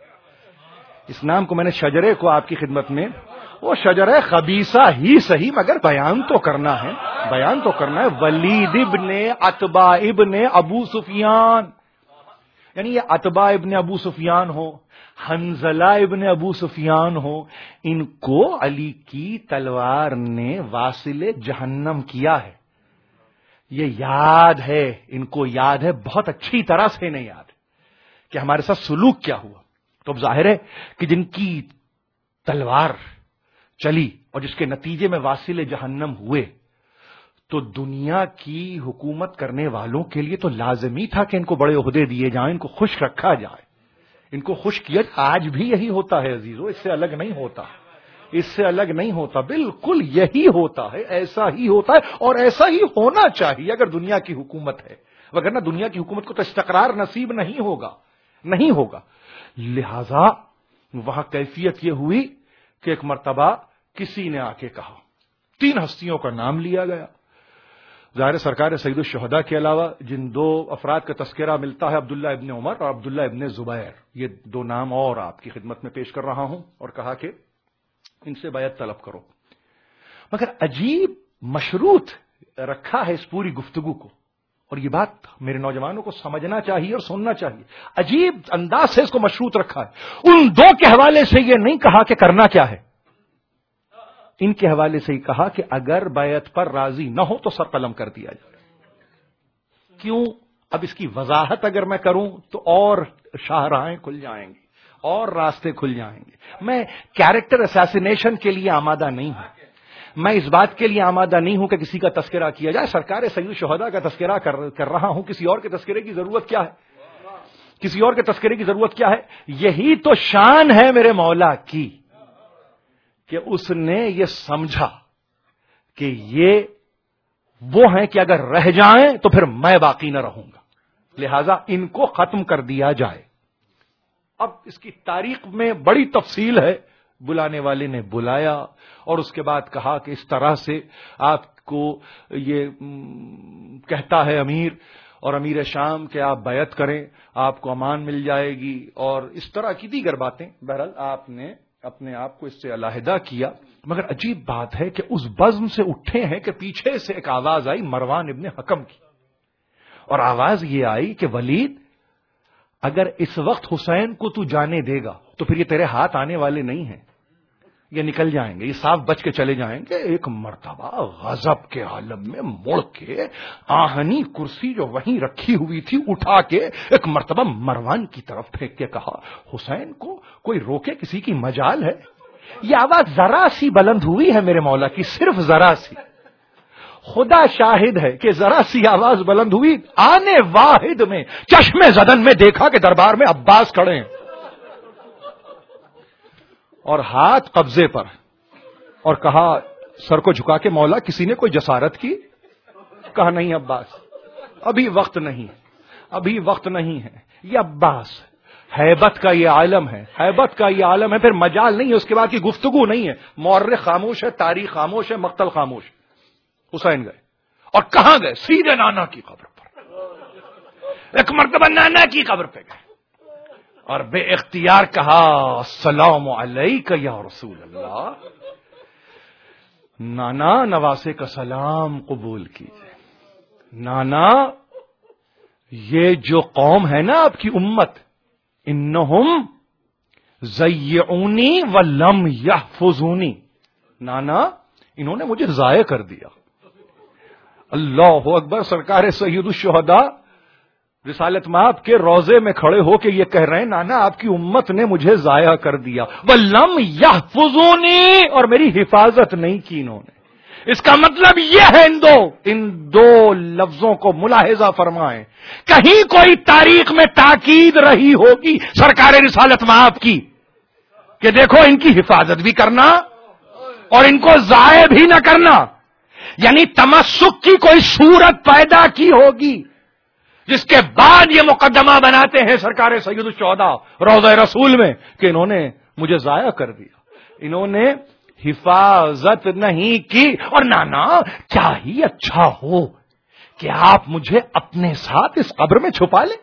اس نام کو میں نے شجرے کو آپ کی خدمت میں, وہ شجرہ خبیثہ ہی صحیح مگر بیان تو کرنا ہے, بیان تو کرنا ہے. ولید ابن عتبہ ابن ابو سفیان, یعنی یہ عتبہ ابن ابو سفیان ہو, حنزلہ ابن ابو سفیان ہو, ان کو علی کی تلوار نے واصل جہنم کیا ہے. یہ یاد ہے, ان کو یاد ہے, بہت اچھی طرح سے انہیں یاد ہے کہ ہمارے ساتھ سلوک کیا ہوا. تو اب ظاہر ہے کہ جن کی تلوار چلی اور جس کے نتیجے میں واصل جہنم ہوئے, تو دنیا کی حکومت کرنے والوں کے لیے تو لازمی تھا کہ ان کو بڑے عہدے دیے جائیں, ان کو خوش رکھا جائے, ان کو خوش کیا. آج بھی یہی ہوتا ہے عزیزو, اس سے الگ نہیں ہوتا, اس سے الگ نہیں ہوتا, بالکل یہی ہوتا ہے, ایسا ہی ہوتا ہے اور ایسا ہی ہونا چاہیے اگر دنیا کی حکومت ہے. وگرنہ دنیا کی حکومت کو تو استقرار نصیب نہیں ہوگا, نہیں ہوگا. لہذا وہاں کیفیت یہ ہوئی کہ ایک مرتبہ کسی نے آ کے کہا, 3 ہستیوں کا نام لیا گیا. ظاہر سرکار سید الشہداء کے علاوہ جن 2 افراد کا تذکرہ ملتا ہے, عبداللہ ابن عمر اور عبداللہ ابن زبیر, یہ 2 نام اور آپ کی خدمت میں پیش کر رہا ہوں, اور کہا کہ ان سے بیعت طلب کرو. مگر عجیب مشروط رکھا ہے اس پوری گفتگو کو, اور یہ بات میرے نوجوانوں کو سمجھنا چاہیے اور سننا چاہیے. عجیب انداز سے اس کو مشروط رکھا ہے. ان 2 کے حوالے سے یہ نہیں کہا کہ کرنا کیا ہے, ان کے حوالے سے ہی کہا کہ اگر بیعت پر راضی نہ ہو تو سر قلم کر دیا جائے. کیوں؟ اب اس کی وضاحت اگر میں کروں تو اور شاہراہیں کھل جائیں گی اور راستے کھل جائیں گے. میں کیریکٹر اسیسینیشن کے لیے آمادہ نہیں ہوں. میں اس بات کے لیے آمادہ نہیں ہوں کہ کسی کا تذکرہ کیا جائے. سرکار سید الشہداء کا تذکرہ کر رہا ہوں. کسی اور کے تذکرے کی ضرورت کیا ہے؟ کسی اور کے تذکرے کی ضرورت کیا ہے؟ یہی تو شان ہے میرے مولا کی کہ اس نے یہ سمجھا کہ یہ وہ ہیں کہ اگر رہ جائیں تو پھر میں باقی نہ رہوں گا، لہذا ان کو ختم کر دیا جائے. اب اس کی تاریخ میں بڑی تفصیل ہے. بلانے والے نے بلایا اور اس کے بعد کہا کہ اس طرح سے آپ کو یہ کہتا ہے امیر اور امیر شام کہ آپ بیعت کریں، آپ کو امان مل جائے گی، اور اس طرح کی دیگر باتیں. بہرحال آپ نے اپنے آپ کو اس سے علیحدہ کیا. مگر عجیب بات ہے کہ اس بزم سے اٹھے ہیں کہ پیچھے سے ایک آواز آئی مروان ابن حکم کی، اور آواز یہ آئی کہ ولید، اگر اس وقت حسین کو تو جانے دے گا تو پھر یہ تیرے ہاتھ آنے والے نہیں ہیں، یہ نکل جائیں گے، یہ صاف بچ کے چلے جائیں گے. ایک مرتبہ غضب کے عالم میں مڑ کے آہنی کرسی جو وہیں رکھی ہوئی تھی اٹھا کے ایک مرتبہ مروان کی طرف پھینک کے کہا، حسین کو کوئی روکے کسی کی مجال ہے؟ یہ آواز ذرا سی بلند ہوئی ہے میرے مولا کی، صرف ذرا سی. خدا شاہد ہے کہ ذرا سی آواز بلند ہوئی. آنے واحد میں چشم زدن میں دیکھا کہ دربار میں عباس کھڑے ہیں اور ہاتھ قبضے پر، اور کہا سر کو جھکا کے، مولا کسی نے کوئی جسارت کی؟ کہا نہیں عباس، ابھی وقت نہیں، ابھی وقت نہیں ہے. یہ عباس ہیبت کا یہ عالم ہے، ہیبت کا یہ عالم ہے، پھر مجال نہیں ہے، اس کے بعد کی گفتگو نہیں ہے. مورخ خاموش ہے، تاریخ خاموش ہے، مقتل خاموش ہے. حسین گئے، اور کہاں گئے؟ سیدھے نانا کی قبر پر. ایک مرتبہ نانا کی قبر پہ گئے اور بے اختیار کہا، السلام علیک یا رسول اللہ. نانا نواسے کا سلام قبول کیجئے. نانا، یہ جو قوم ہے نا آپ کی امت، انہم ضیعونی ولم یحفظونی. نانا، انہوں نے مجھے ضائع کر دیا. اللہ اکبر. سرکار سید الشہداء رسالت مآب کے روضے میں کھڑے ہو کے یہ کہہ رہے ہیں، نانا آپ کی امت نے مجھے ضائع کر دیا. وَلَمْ يَحْفُظُونِي، اور میری حفاظت نہیں کی انہوں نے. اس کا مطلب یہ ہے، ان دو لفظوں کو ملاحظہ فرمائیں. کہیں کوئی تاریخ میں تاکید رہی ہوگی سرکار رسالت مآب کی کہ دیکھو ان کی حفاظت بھی کرنا اور ان کو ضائع بھی نہ کرنا، یعنی تمسک کی کوئی صورت پیدا کی ہوگی، جس کے بعد یہ مقدمہ بناتے ہیں سرکار سید الشہداء روضہ رسول میں کہ انہوں نے مجھے ضائع کر دیا، انہوں نے حفاظت نہیں کی. اور نانا، کیا ہی اچھا ہو کہ آپ مجھے اپنے ساتھ اس قبر میں چھپا لیں.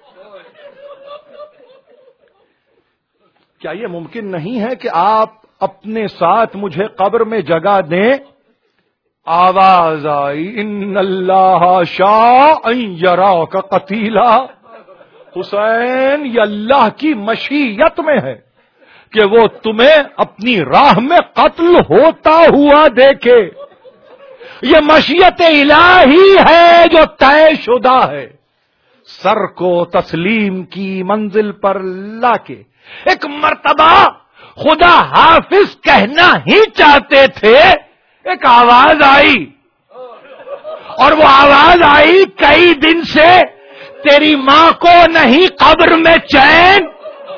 کیا یہ ممکن نہیں ہے کہ آپ اپنے ساتھ مجھے قبر میں جگہ دیں؟ آواز آئی، ان اللہ شاء ان یراک قتیلا. حسین، یہ اللہ کی مشیت میں ہے کہ وہ تمہیں اپنی راہ میں قتل ہوتا ہوا دیکھے. یہ مشیت الہی ہے جو طے شدہ ہے. سر کو تسلیم کی منزل پر لا کے ایک مرتبہ خدا حافظ کہنا ہی چاہتے تھے، ایک آواز آئی، اور وہ آواز آئی، کئی دن سے تیری ماں کو نہیں قبر میں چین.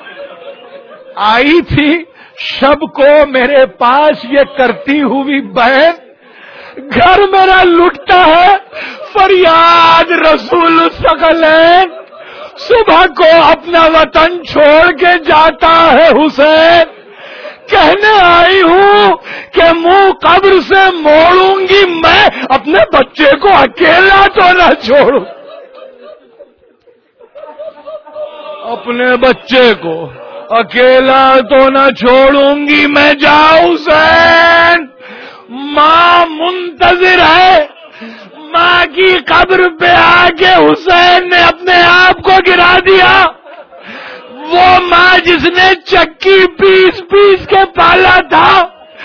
آئی تھی شب کو میرے پاس یہ کرتی ہوئی بہن، گھر میرا لٹتا ہے فریاد رسول ثقلین. صبح کو اپنا وطن چھوڑ کے جاتا ہے حسین. کہنے آئی ہوں کہ منہ قبر سے موڑوں گی میں، اپنے بچے کو اکیلا تو نہ چھوڑوں، اپنے بچے کو اکیلا تو نہ چھوڑوں گی میں. جاؤ حسین، ماں منتظر ہے. ماں کی قبر پہ آ کے حسین نے اپنے آپ کو گرا دیا. وہ ماں جس نے چکی پیس پیس کے پالا تھا،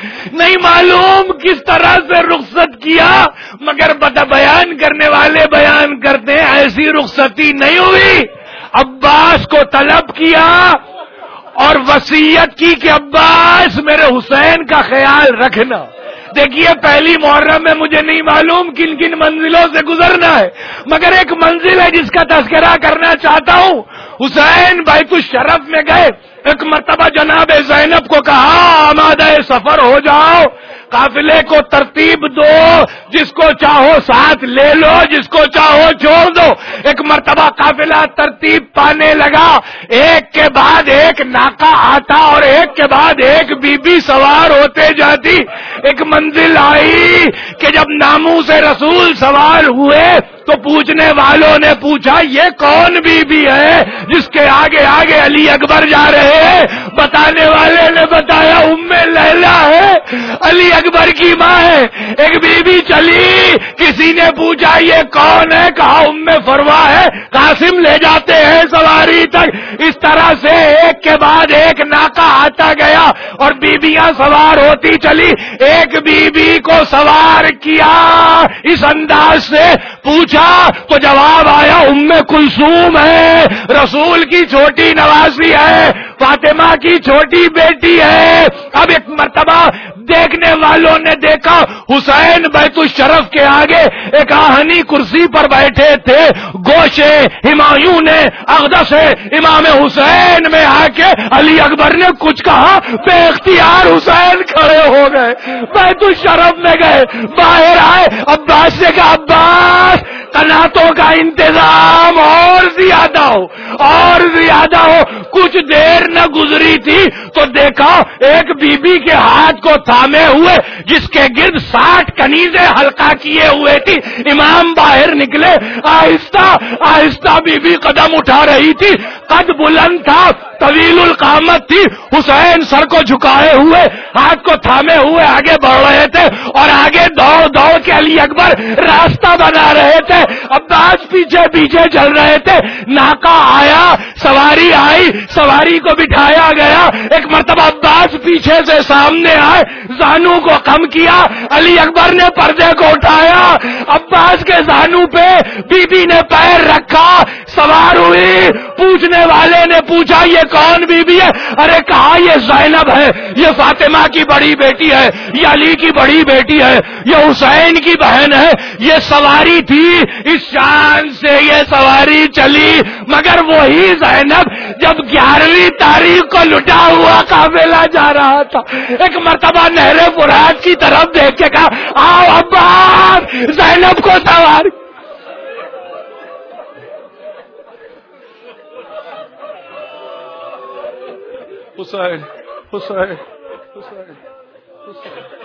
نہیں معلوم کس طرح سے رخصت کیا، مگر بیان کرنے والے بیان کرتے ہیں ایسی رخصتی نہیں ہوئی. عباس کو طلب کیا اور وصیت کی کہ عباس میرے حسین کا خیال رکھنا. دیکھیے پہلی محرم میں مجھے نہیں معلوم کن کن منزلوں سے گزرنا ہے، مگر ایک منزل ہے جس کا تذکرہ کرنا چاہتا ہوں. حسین بیت الشرف میں گئے، ایک مرتبہ جناب زینب کو کہا آمادہ سفر ہو جاؤ، قافلے کو ترتیب دو، جس کو چاہو ساتھ لے لو، جس کو چاہو چھوڑ دو. ایک مرتبہ قافلہ ترتیب پانے لگا، ایک کے بعد ایک ناکا آتا اور ایک کے بعد ایک بی بی سوار ہوتے جاتی. ایک منزل آئی کہ جب ناموس رسول سوار ہوئے تو پوچھنے والوں نے پوچھا یہ کون بی بی ہے جس کے آگے آگے علی اکبر جا رہے ہیں؟ بتانے والے نے بتایا ام لیلا ہے، علی اکبر کی ماں ہے. ایک بی بی چلی، کسی نے پوچھا یہ کون ہے؟ کہا ام فروا ہے، قاسم لے جاتے ہیں سواری تک. اس طرح سے ایک کے بعد ایک ناکا آتا گیا اور بیبیاں سوار ہوتی چلی. ایک بی بی کو سوار کیا اس انداز سے، پوچھا تو جواب آیا ام کلثوم ہے، رسول کی چھوٹی نواسی ہے، فاطمہ کی چھوٹی بیٹی ہے. اب ایک مرتبہ دیکھنے والوں نے دیکھا حسین بیت الشرف کے آگے ایک آہنی کرسی پر بیٹھے تھے. گوشے ہمایوں نے اقدس امام حسین میں آ کے علی اکبر نے کچھ کہا، بے اختیار حسین کھڑے ہو گئے، بیت الشرف میں گئے، باہر آئے، عباس نے کہا عباس قناتوں کا انتظام اور زیادہ ہو. کچھ دیر نہ گزری تھی تو دیکھا ایک بی بی کے ہاتھ کو تھامے ہوئے جس کے گرد 60 کنیزیں حلقہ کیے ہوئے تھی. امام باہر نکلے، آہستہ آہستہ بی بی قدم اٹھا رہی تھی، قد بلند تھا، طویل القامت تھی. حسین سر کو جھکائے ہوئے ہاتھ کو تھامے ہوئے آگے بڑھ رہے تھے اور آگے دوڑ کے علی اکبر راستہ بنا رہے تھے. عباس پیچھے پیچھے چل رہے تھے. ناکا آیا، سواری آئی، سواری کو بٹھایا گیا. ایک مرتبہ عباس پیچھے سے سامنے آئے، زانو کو کم کیا، علی اکبر نے پردے کو اٹھایا، عباس کے زانو پہ بی بی نے پیر رکھا، سوار ہوئی. پوچھنے والے نے پوچھا یہ کون بی بی ہے؟ ارے کہا یہ زینب ہے، یہ فاطمہ کی بڑی بیٹی ہے، یہ علی کی بڑی بیٹی ہے، یہ حسین کی بہن ہے. یہ سواری تھی، اس شان سے یہ سواری چلی. مگر وہی زینب جب 11ویں تاریخ کو لٹا ہوا قافلہ جا رہا تھا، ایک مرتبہ نہر فرات کی طرف دیکھ کے کہا آؤ عباس زینب کو سوار. حسین حسین حسین حسین